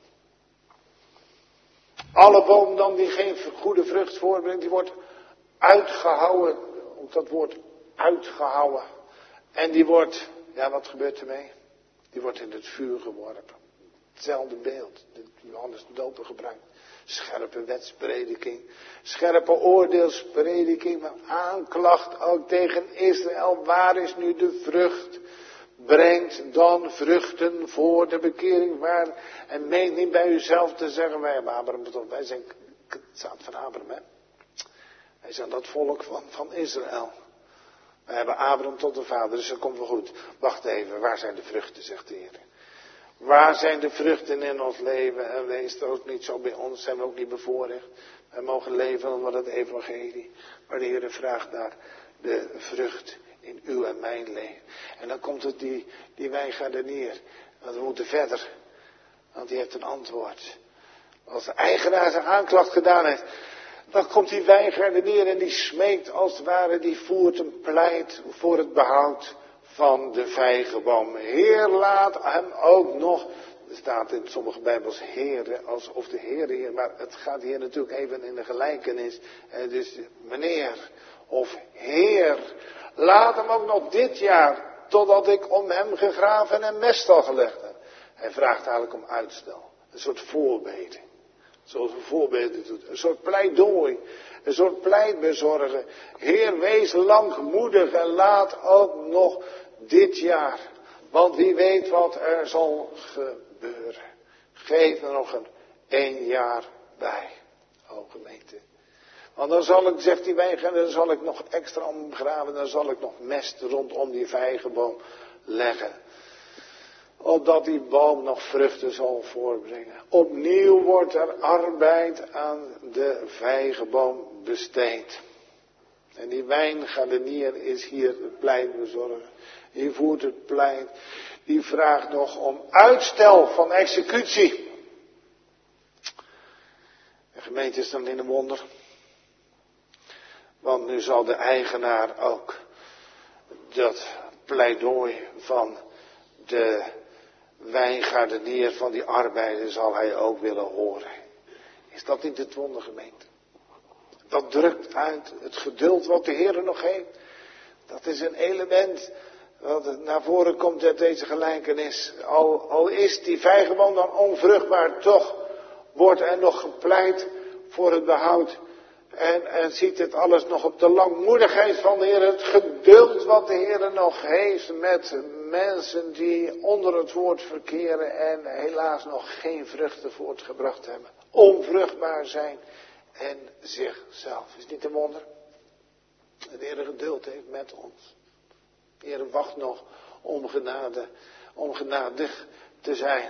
Alle boom dan die geen goede vrucht voortbrengt, die wordt uitgehouwen. Ook dat woord uitgehouwen. En die wordt, ja, wat gebeurt ermee? Die wordt in het vuur geworpen. Hetzelfde beeld, dat Johannes de Doper gebruikt. Scherpe wetsprediking, scherpe oordeelsprediking, maar aanklacht ook tegen Israël. Waar is nu de vrucht? Brengt dan vruchten voor de bekering waar. En meent niet bij uzelf te zeggen, wij hebben Abraham toch, wij zijn het zaad van Abraham, hè. Wij zijn dat volk van Israël. Wij hebben Abraham tot de vader, dus dat komt wel goed. Wacht even, waar zijn de vruchten, zegt de Heer. Waar zijn de vruchten in ons leven? En wees er ook niet zo bij ons, zijn we ook niet bevoorrecht. Wij mogen leven onder het evangelie. Maar de Heer vraagt naar de vrucht in uw en mijn leven. En dan komt het die wijngaardenier. Want we moeten verder. Want die heeft een antwoord. Als de eigenaar zijn aanklacht gedaan heeft. Dan komt die wijngaardenier en die smeekt als het ware. Die voert een pleit voor het behoud van de vijgenboom. Heer, laat hem ook nog. Er staat in sommige Bijbels Heer, alsof de Heer, maar het gaat hier natuurlijk even in de gelijkenis. Dus meneer of Heer, laat hem ook nog dit jaar, totdat ik om hem gegraven en meststal gelegd heb. Hij vraagt eigenlijk om uitstel. Een soort voorbeden. Zoals een voorbeden doet. Een soort pleidooi. Een soort pleitbezorgen. Heer, wees langmoedig en laat ook nog dit jaar. Want wie weet wat er zal gebeuren. Geef er nog een jaar bij. O gemeente. Want dan zal ik, zegt die wijngaarder, dan zal ik nog extra omgraven. Dan zal ik nog mest rondom die vijgenboom leggen. Opdat die boom nog vruchten zal voortbrengen. Opnieuw wordt er arbeid aan de vijgenboom besteed. En die wijngaardenier is hier het pleitbezorger. Die voert het pleit. Die vraagt nog om uitstel van executie. De gemeente is dan in een wonder. Want nu zal de eigenaar ook dat pleidooi van de wijngaardenier, van die arbeider, zal hij ook willen horen. Is dat niet het wonder, gemeente? Dat drukt uit het geduld wat de Heer nog heeft. Dat is een element wat naar voren komt uit deze gelijkenis. Al is die vijgenboom dan onvruchtbaar, toch wordt er nog gepleit voor het behoud. En ziet het alles nog op de langmoedigheid van de Heer. Het geduld wat de Heer nog heeft met mensen die onder het woord verkeren en helaas nog geen vruchten voortgebracht hebben. Onvruchtbaar zijn en zichzelf. Is niet een wonder? De Heer geduld heeft met ons. De Heer wacht nog om genadig te zijn.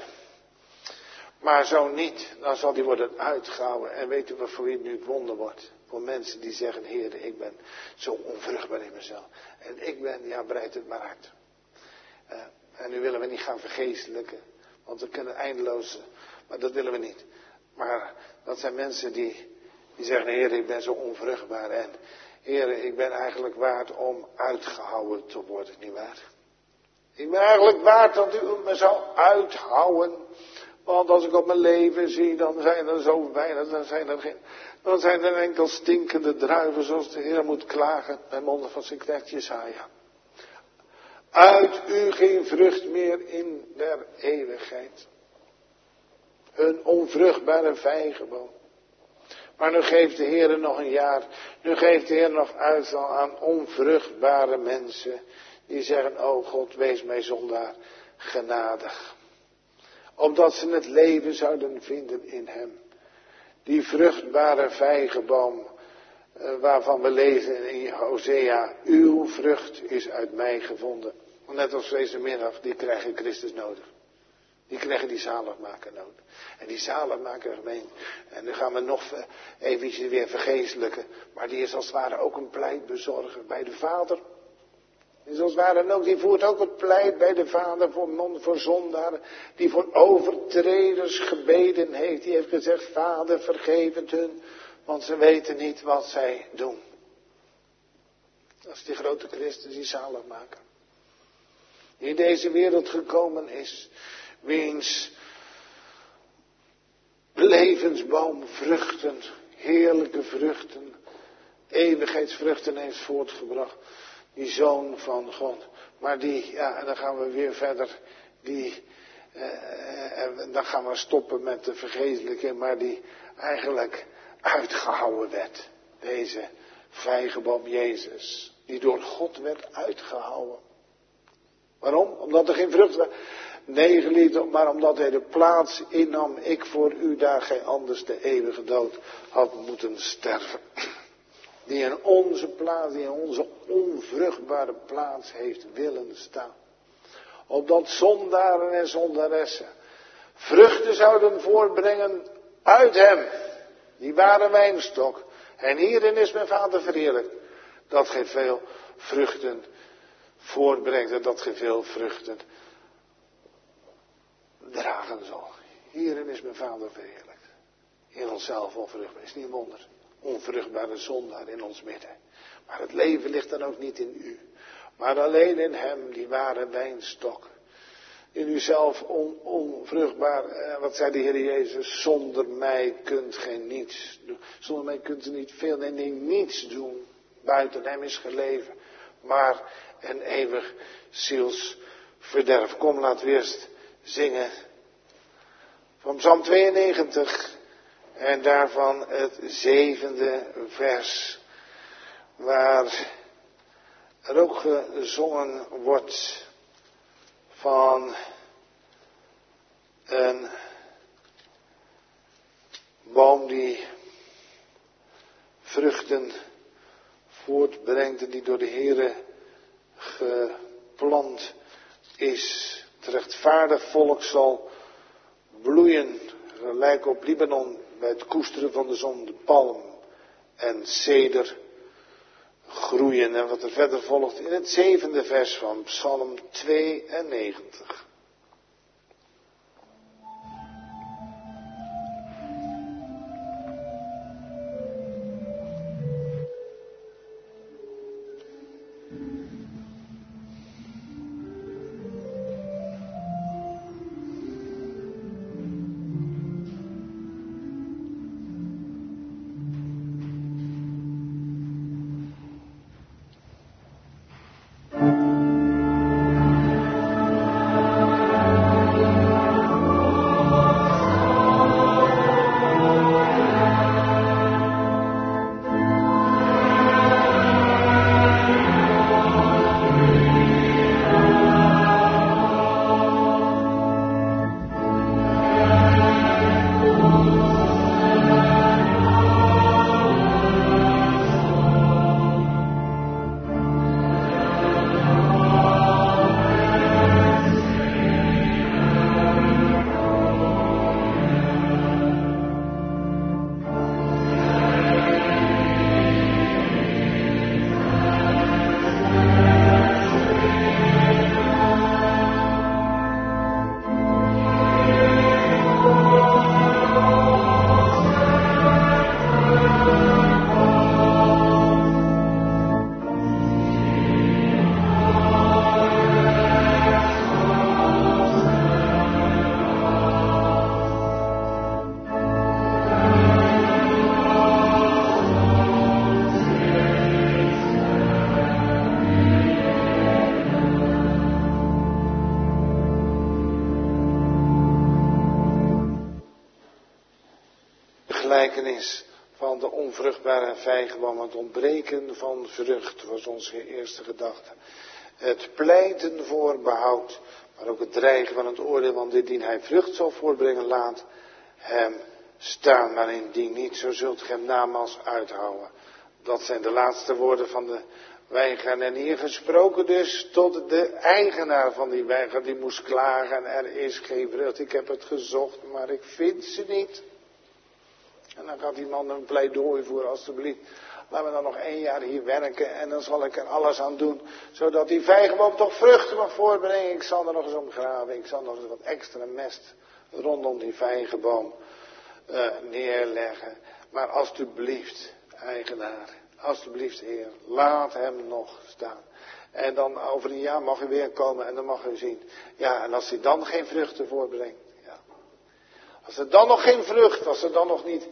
Maar zo niet, dan zal die worden uitgehouden. En weten we voor wie het nu het wonder wordt? Voor mensen die zeggen, Heer, ik ben zo onvruchtbaar in mezelf. En ik ben, ja, breid het maar uit. En nu willen we niet gaan vergeestelijken. Want we kunnen eindeloos, maar dat willen we niet. Maar dat zijn mensen die zeggen, Heer, ik ben zo onvruchtbaar. En Heer, ik ben eigenlijk waard om uitgehouden te worden, nietwaar? Ik ben eigenlijk waard dat u me zou uithouden. Want als ik op mijn leven zie, dan zijn er zo weinig, dan zijn er enkel stinkende druiven zoals de Heer moet klagen bij monden van zijn knecht Jesaja. Uit u geen vrucht meer in der eeuwigheid. Een onvruchtbare vijgenboom. Maar nu geeft de Heer nog een jaar. Nu geeft de Heer nog uitstel aan onvruchtbare mensen. Die zeggen, o God, wees mij zondaar genadig. Opdat ze het leven zouden vinden in hem. Die vruchtbare vijgenboom. Waarvan we lezen in Hosea. Uw vrucht is uit mij gevonden. Net als deze middag, die krijgen Christus nodig. Die krijgen die zaligmaker nodig. En die zaligmaker, gemeente. En nu gaan we nog eventjes weer vergeestelijken. Maar die is als het ware ook een pleitbezorger bij de Vader. Die is als het ware ook, die voert ook het pleit bij de Vader voor zondaren. Die voor overtreders gebeden heeft. Die heeft gezegd, Vader, vergeef het hun. Want ze weten niet wat zij doen. Dat is die grote Christus, die zaligmaker. Die in deze wereld gekomen is. Wiens levensboom vruchten, heerlijke vruchten, eeuwigheidsvruchten heeft voortgebracht. Die Zoon van God. Maar die, ja, en dan gaan we weer verder. Dan gaan we stoppen met de vergeestelijking. Maar die eigenlijk uitgehouwen werd. Deze vijgenboom Jezus. Die door God werd uitgehouwen. Waarom? Omdat er geen vrucht was. Nee, geliefde, maar omdat hij de plaats innam. Ik voor u daar gij anders de eeuwige dood had moeten sterven. Die in onze plaats, die in onze onvruchtbare plaats heeft willen staan. Opdat zondaren en zondaressen vruchten zouden voortbrengen uit hem. Die ware wijnstok. En hierin is mijn Vader verheerlijkt. Dat gij veel vruchten voortbrengt en dat gij veel vruchten dragen zal. Hierin is mijn Vader verheerlijkt. In onszelf onvruchtbaar. Is niet een wonder. Onvruchtbare zondaar in ons midden. Maar het leven ligt dan ook niet in u. Maar alleen in hem, die ware wijnstok. In uzelf onvruchtbaar. Wat zei de Heer Jezus? Zonder mij kunt gij niets doen. Zonder mij kunt u niet veel en niets doen. Buiten hem is geleven. Maar een eeuwig zielsverderf. Kom, laten we eerst zingen. Van Psalm 92. En daarvan het 7e vers. Waar er ook gezongen wordt van een boom die vruchten voortbrengt en die door de Heere geplant is. Het rechtvaardig volk zal bloeien, gelijk op Libanon, bij het koesteren van de zon, de palm en ceder groeien. En wat er verder volgt in het 7e vers van Psalm 92. Gelijkenis van de onvruchtbare vijgenboom, het ontbreken van vrucht was onze eerste gedachte. Het pleiten voor behoud, maar ook het dreigen van het oordeel, want indien hij vrucht zal voortbrengen, laat hem staan. Maar indien niet, zo zult ge hem namaals uithouden. Dat zijn de laatste woorden van de wijngaard. En hier gesproken dus tot de eigenaar van die wijngaard, die moest klagen, er is geen vrucht. Ik heb het gezocht, maar ik vind ze niet. En dan gaat die man een pleidooi voeren, alstublieft. Laten we dan nog 1 jaar hier werken en dan zal ik er alles aan doen. Zodat die vijgenboom toch vruchten mag voortbrengen. Ik zal er nog eens om graven. Ik zal nog eens wat extra mest rondom die vijgenboom neerleggen. Maar alstublieft, eigenaar. Alstublieft, Heer. Laat hem nog staan. En dan over 1 jaar mag u weer komen en dan mag u zien. Ja, en als hij dan geen vruchten voortbrengt. Ja. Als er dan nog geen vrucht, als er dan nog niet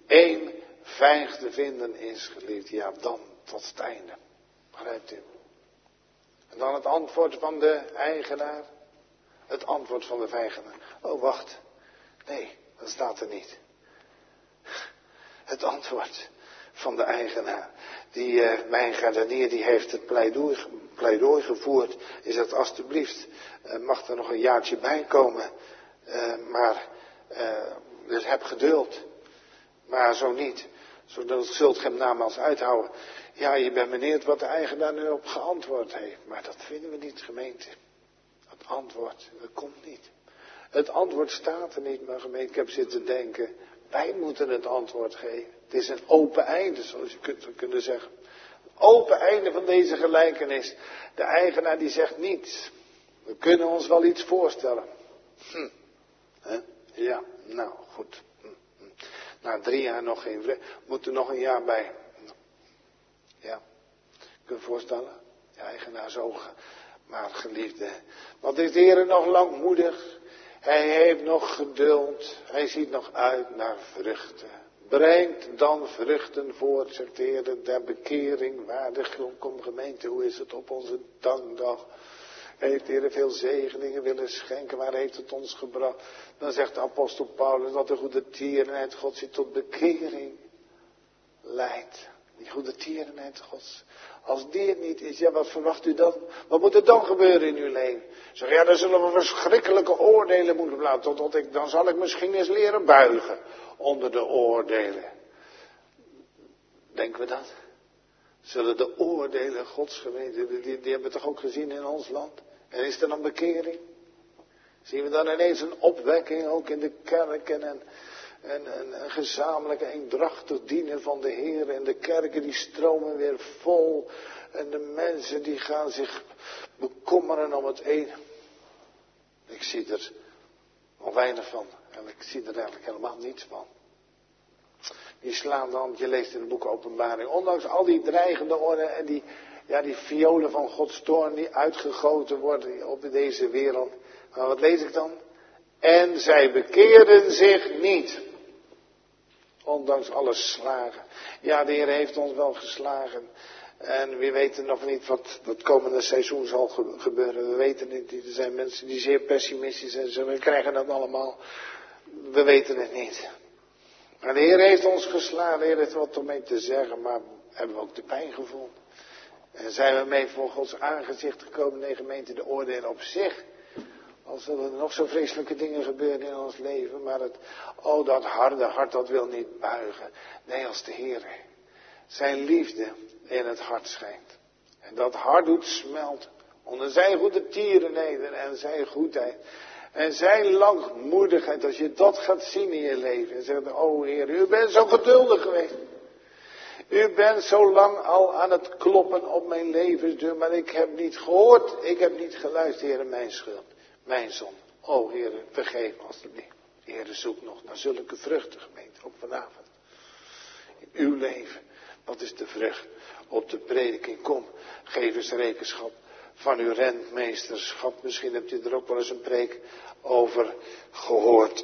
1 vijg te vinden is, geliefd. Ja, dan tot het einde. Begrijpt u? En dan het antwoord van de eigenaar. Het antwoord van de vijgenaar. Oh, wacht. Nee, dat staat er niet. Het antwoord van de eigenaar. Die wijngaardenier die heeft het pleidooi gevoerd. Is dat alstublieft, mag er nog een jaartje bij komen. Dus heb geduld. Maar zo niet. Zodat zult ge hem namens uithouden. Ja, je bent benieuwd wat de eigenaar nu op geantwoord heeft. Maar dat vinden we niet, gemeente. Het antwoord, dat komt niet. Het antwoord staat er niet, maar gemeente, ik heb zitten denken. Wij moeten het antwoord geven. Het is een open einde, zoals je kunt zeggen. Een open einde van deze gelijkenis. De eigenaar die zegt niets. We kunnen ons wel iets voorstellen. Ja, nou goed. Na 3 jaar nog geen vrede. Moet er nog een jaar bij. Ja, kun je voorstellen? De eigenaar zo. Maar geliefde, wat is de Heer nog langmoedig? Hij heeft nog geduld. Hij ziet nog uit naar vruchten. Brengt dan vruchten voort, zegt de Heer, der bekering waardig. Kom gemeente, hoe is het op onze dankdag? Heeft de Heer veel zegeningen willen schenken, waar heeft het ons gebracht? Dan zegt de apostel Paulus dat de goede tierenheid Gods die tot bekering leidt. Die goede tierenheid Gods. Als die het niet is, ja, wat verwacht u dan? Wat moet er dan gebeuren in uw leven? Zeg, ja, dan zullen we verschrikkelijke oordelen moeten plaatsen. Dan zal ik misschien eens leren buigen onder de oordelen. Denken we dat? Zullen de oordelen Gods gemeente, die hebben we toch ook gezien in ons land? En is er dan bekering? Zien we dan ineens een opwekking ook in de kerken en een gezamenlijke eendrachtig dienen van de Heer. En de kerken die stromen weer vol. En de mensen die gaan zich bekommeren om het ene. Ik zie er nog weinig van. En ik zie er eigenlijk helemaal niets van. Die slaan dan, je leest in het boek Openbaring. Ondanks al die dreigende orde en die violen van Gods toorn die uitgegoten worden op deze wereld. Maar wat lees ik dan? En zij bekeerden zich niet. Ondanks alle slagen. Ja, de Heer heeft ons wel geslagen. En we weten nog niet wat het komende seizoen zal gebeuren. We weten het niet. Er zijn mensen die zeer pessimistisch zijn. Ze krijgen dat allemaal. We weten het niet. Maar de Heer heeft ons geslagen. De Heer heeft wat om mee te zeggen. Maar hebben we ook de pijn gevoeld? En zijn we mee voor Gods aangezicht gekomen? Nee, gemeente, de oordelen op zich. Al zullen er nog zo vreselijke dingen gebeuren in ons leven. Maar dat harde hart, dat wil niet buigen. Nee, als de Heer zijn liefde in het hart schijnt. En dat hart doet smelten. Onder zijn goede tierenheden en zijn goedheid. En zijn langmoedigheid. Als je dat gaat zien in je leven. En zegt, oh Heer, u bent zo geduldig geweest. U bent zo lang al aan het kloppen op mijn levensdeur. Maar ik heb niet gehoord. Ik heb niet geluisterd, Heer, mijn schuld. Mijn zon. O Heer, vergeef me alstublieft. Heer, zoek nog naar zulke vruchten, gemeente, ook vanavond. In uw leven. Wat is de vrucht? Op de prediking, kom, geef eens rekenschap van uw rentmeesterschap. Misschien hebt u er ook wel eens een preek over gehoord.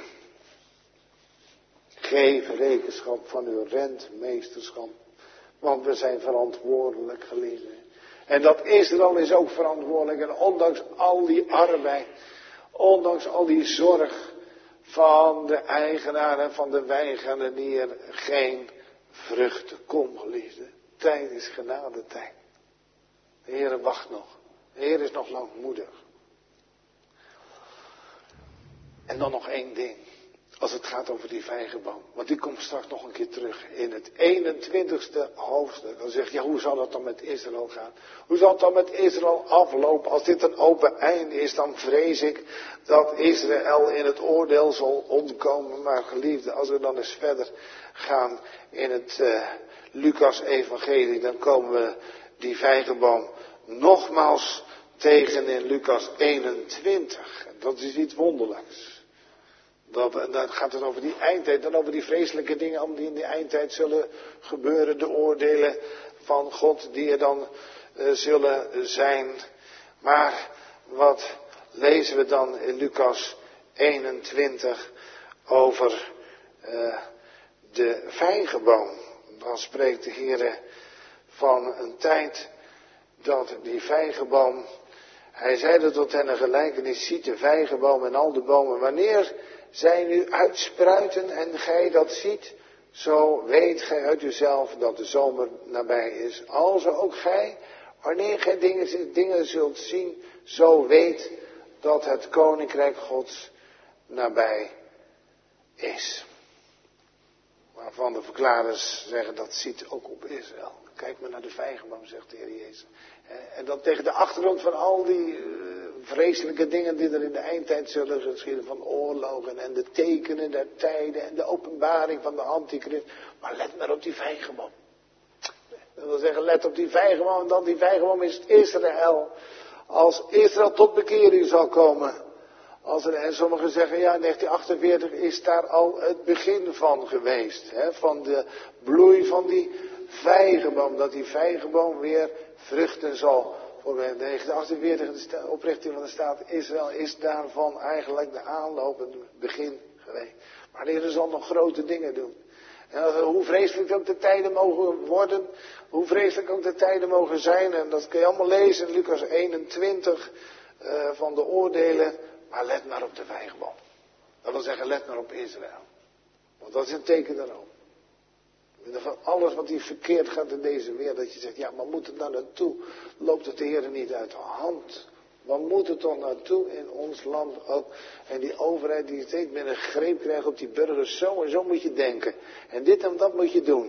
Geef rekenschap van uw rentmeesterschap. Want we zijn verantwoordelijk, geliefden. En dat Israël is ook verantwoordelijk. En ondanks al die arbeid, ondanks al die zorg van de eigenaar en van de wijngaardenier, geen vruchten. Kom, geliefden. Tijd is genadetijd. De Heer wacht nog. De Heer is nog langmoedig. En dan nog één ding. Als het gaat over die vijgenboom. Want die komt straks nog een keer terug. In het 21ste hoofdstuk. Dan zegt, ja, hoe zal het dan met Israël gaan? Hoe zal het dan met Israël aflopen? Als dit een open einde is, dan vrees ik dat Israël in het oordeel zal ontkomen. Maar geliefde, als we dan eens verder gaan in het Lucas-evangelie. Dan komen we die vijgenboom nogmaals tegen in Lucas 21. En dat is iets wonderlijks. Dan gaat het over die eindtijd, dan over die vreselijke dingen die in die eindtijd zullen gebeuren. De oordelen van God die er dan zullen zijn. Maar wat lezen we dan in Lucas 21 over de vijgenboom? Dan spreekt de Heer van een tijd dat die vijgenboom, hij zeide tot hen een gelijkenis, ziet de vijgenboom en al de bomen, wanneer zij nu uitspruiten en gij dat ziet, zo weet gij uit uzelf dat de zomer nabij is. Alzo ook gij, wanneer gij dingen zult zien, zo weet dat het koninkrijk Gods nabij is. Waarvan de verklaarders zeggen, dat ziet ook op Israël. Kijk maar naar de vijgenboom, zegt de Heer Jezus. En dan tegen de achtergrond van al die vreselijke dingen die er in de eindtijd zullen geschieden, van oorlogen en de tekenen der tijden en de openbaring van de antichrist. Maar let maar op die vijgenboom. Dat wil zeggen, let op die vijgenboom, want die vijgenboom is Israël. Als Israël tot bekering zal komen. En sommigen zeggen, ja, in 1948 is daar al het begin van geweest. Van de bloei van die vijgenboom. Dat die vijgenboom weer vruchten zal. Voor 1948, de oprichting van de staat Israël, is daarvan eigenlijk de aanloop, het begin geweest. Maar de Heer zal nog grote dingen doen. En hoe vreselijk ook de tijden mogen worden, hoe vreselijk ook de tijden mogen zijn. En dat kun je allemaal lezen in Lucas 21 van de oordelen. Maar let maar op de vijgenboom. Dat wil zeggen, let maar op Israël. Want dat is een teken daarop. Van alles wat hier verkeerd gaat in deze wereld. Dat je zegt, ja, maar moet het nou naartoe? Loopt het de Heer niet uit de hand? Waar moet het toch naartoe in ons land ook? En die overheid die steeds meer een greep krijgt op die burgers. Zo en zo moet je denken. En dit en dat moet je doen.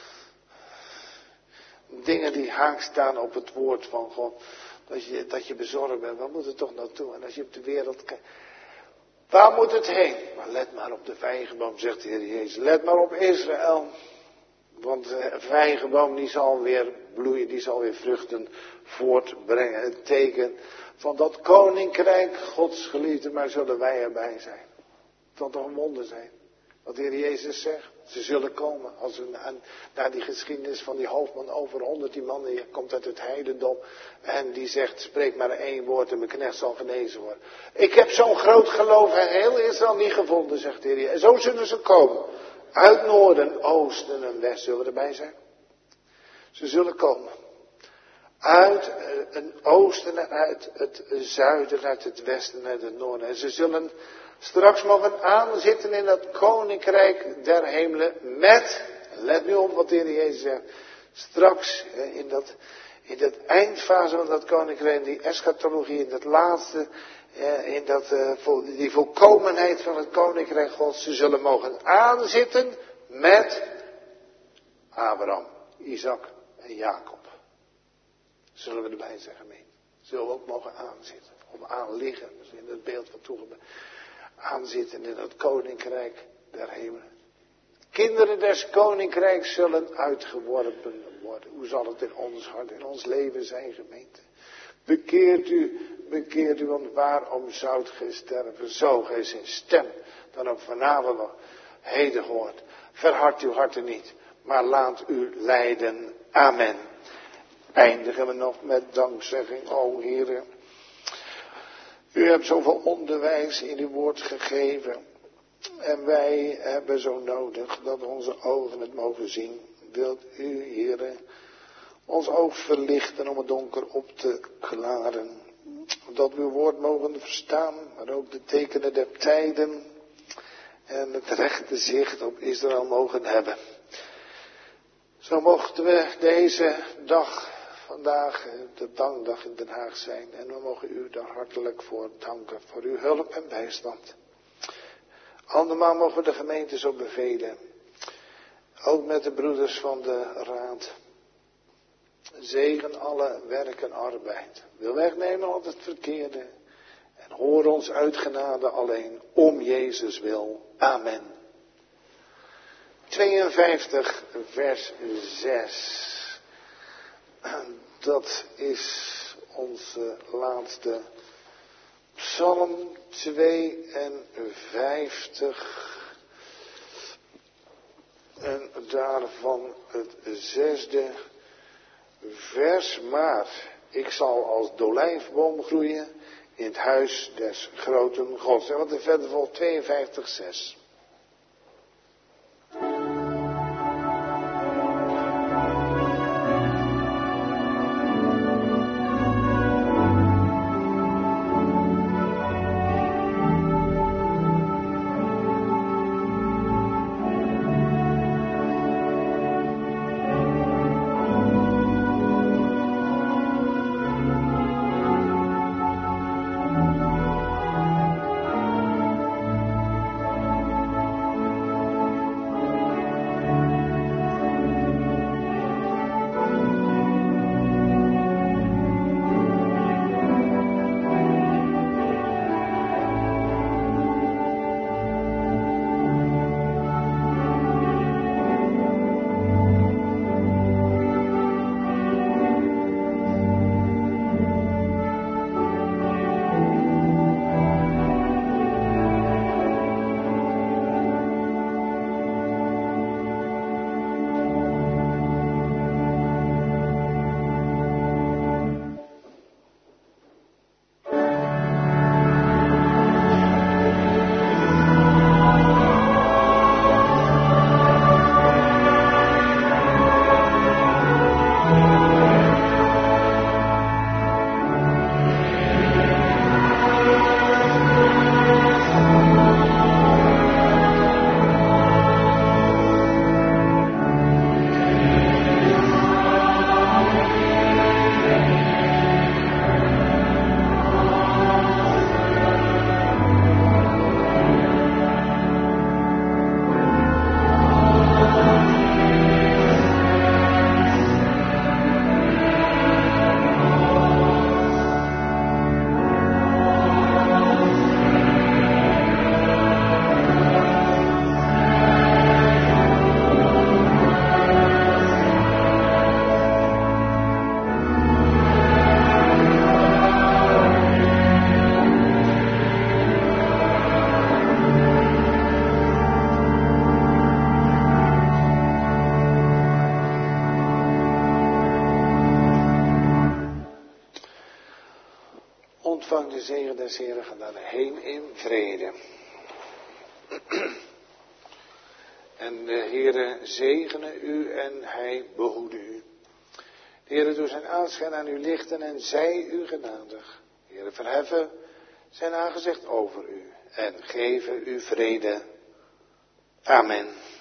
Dingen die haak staan op het woord van God. Dat je bezorgd bent. Waar moet het toch naartoe? En als je op de wereld kijkt. Waar moet het heen? Maar let maar op de vijgenboom, zegt de Heer Jezus. Let maar op Israël. Want de vijgenboom die zal weer bloeien, die zal weer vruchten voortbrengen. Het teken van dat koninkrijk Gods geliefde, maar zullen wij erbij zijn. Het zal toch een wonder zijn. Wat de Heer Jezus zegt, ze zullen komen. Als we naar die geschiedenis van die hoofdman over 100, die man die komt uit het heidendom. En die zegt, spreek maar 1 woord en mijn knecht zal genezen worden. Ik heb zo'n groot geloof en heel Israël niet gevonden, zegt de Heer Jezus. En zo zullen ze komen. Uit noorden, oosten en west zullen erbij zijn. Ze zullen komen. Uit het oosten en uit het zuiden, uit het westen en uit het noorden. En ze zullen straks mogen aanzitten in dat koninkrijk der hemelen met, let nu op wat de Heer Jezus zegt, straks in dat eindfase van dat koninkrijk, die eschatologie, in dat laatste, in die volkomenheid van het koninkrijk Gods, ze zullen mogen aanzitten met Abraham, Isaac en Jacob. Zullen we erbij zeggen, gemeen. Zullen we ook mogen aanzitten, of aanliggen, dus in het beeld van toegebracht. Aanzitten in het koninkrijk der hemelen. Kinderen des koninkrijks zullen uitgeworpen worden. Hoe zal het in ons hart, in ons leven zijn, gemeente? Bekeert u, want waarom zoudt gij sterven? Zo gij zijn stem dan ook vanavond nog heden hoort. Verhard uw harten niet, maar laat u leiden. Amen. Eindigen we nog met dankzegging. O Heere, u hebt zoveel onderwijs in uw woord gegeven. En wij hebben zo nodig dat onze ogen het mogen zien. Wilt u, Heere, ons oog verlichten om het donker op te klaren. Dat we uw woord mogen verstaan, maar ook de tekenen der tijden. En het rechte zicht op Israël mogen hebben. Zo mochten we deze dag, vandaag de dankdag in Den Haag zijn. En we mogen u daar hartelijk voor danken, voor uw hulp en bijstand. Andermaal mogen we de gemeente zo bevelen. Ook met de broeders van de raad. Zegen alle werk en arbeid. Wil wegnemen al het verkeerde. En hoor ons uit genade alleen. Om Jezus wil. Amen. 52 vers 6. Dat is onze laatste Psalm 52. En daarvan het 6e vers. Maar ik zal als olijfboom groeien in het huis des groten Gods. En wat er verder volgt, 52 6. Ontvang de zegen des Heeren, ga dan heen in vrede. En de Heere zegene u en hij behoede u. De Heere doet zijn aanschijn aan u lichten en zij u genadig. De Heere verheffen zijn aangezicht over u en geven u vrede. Amen.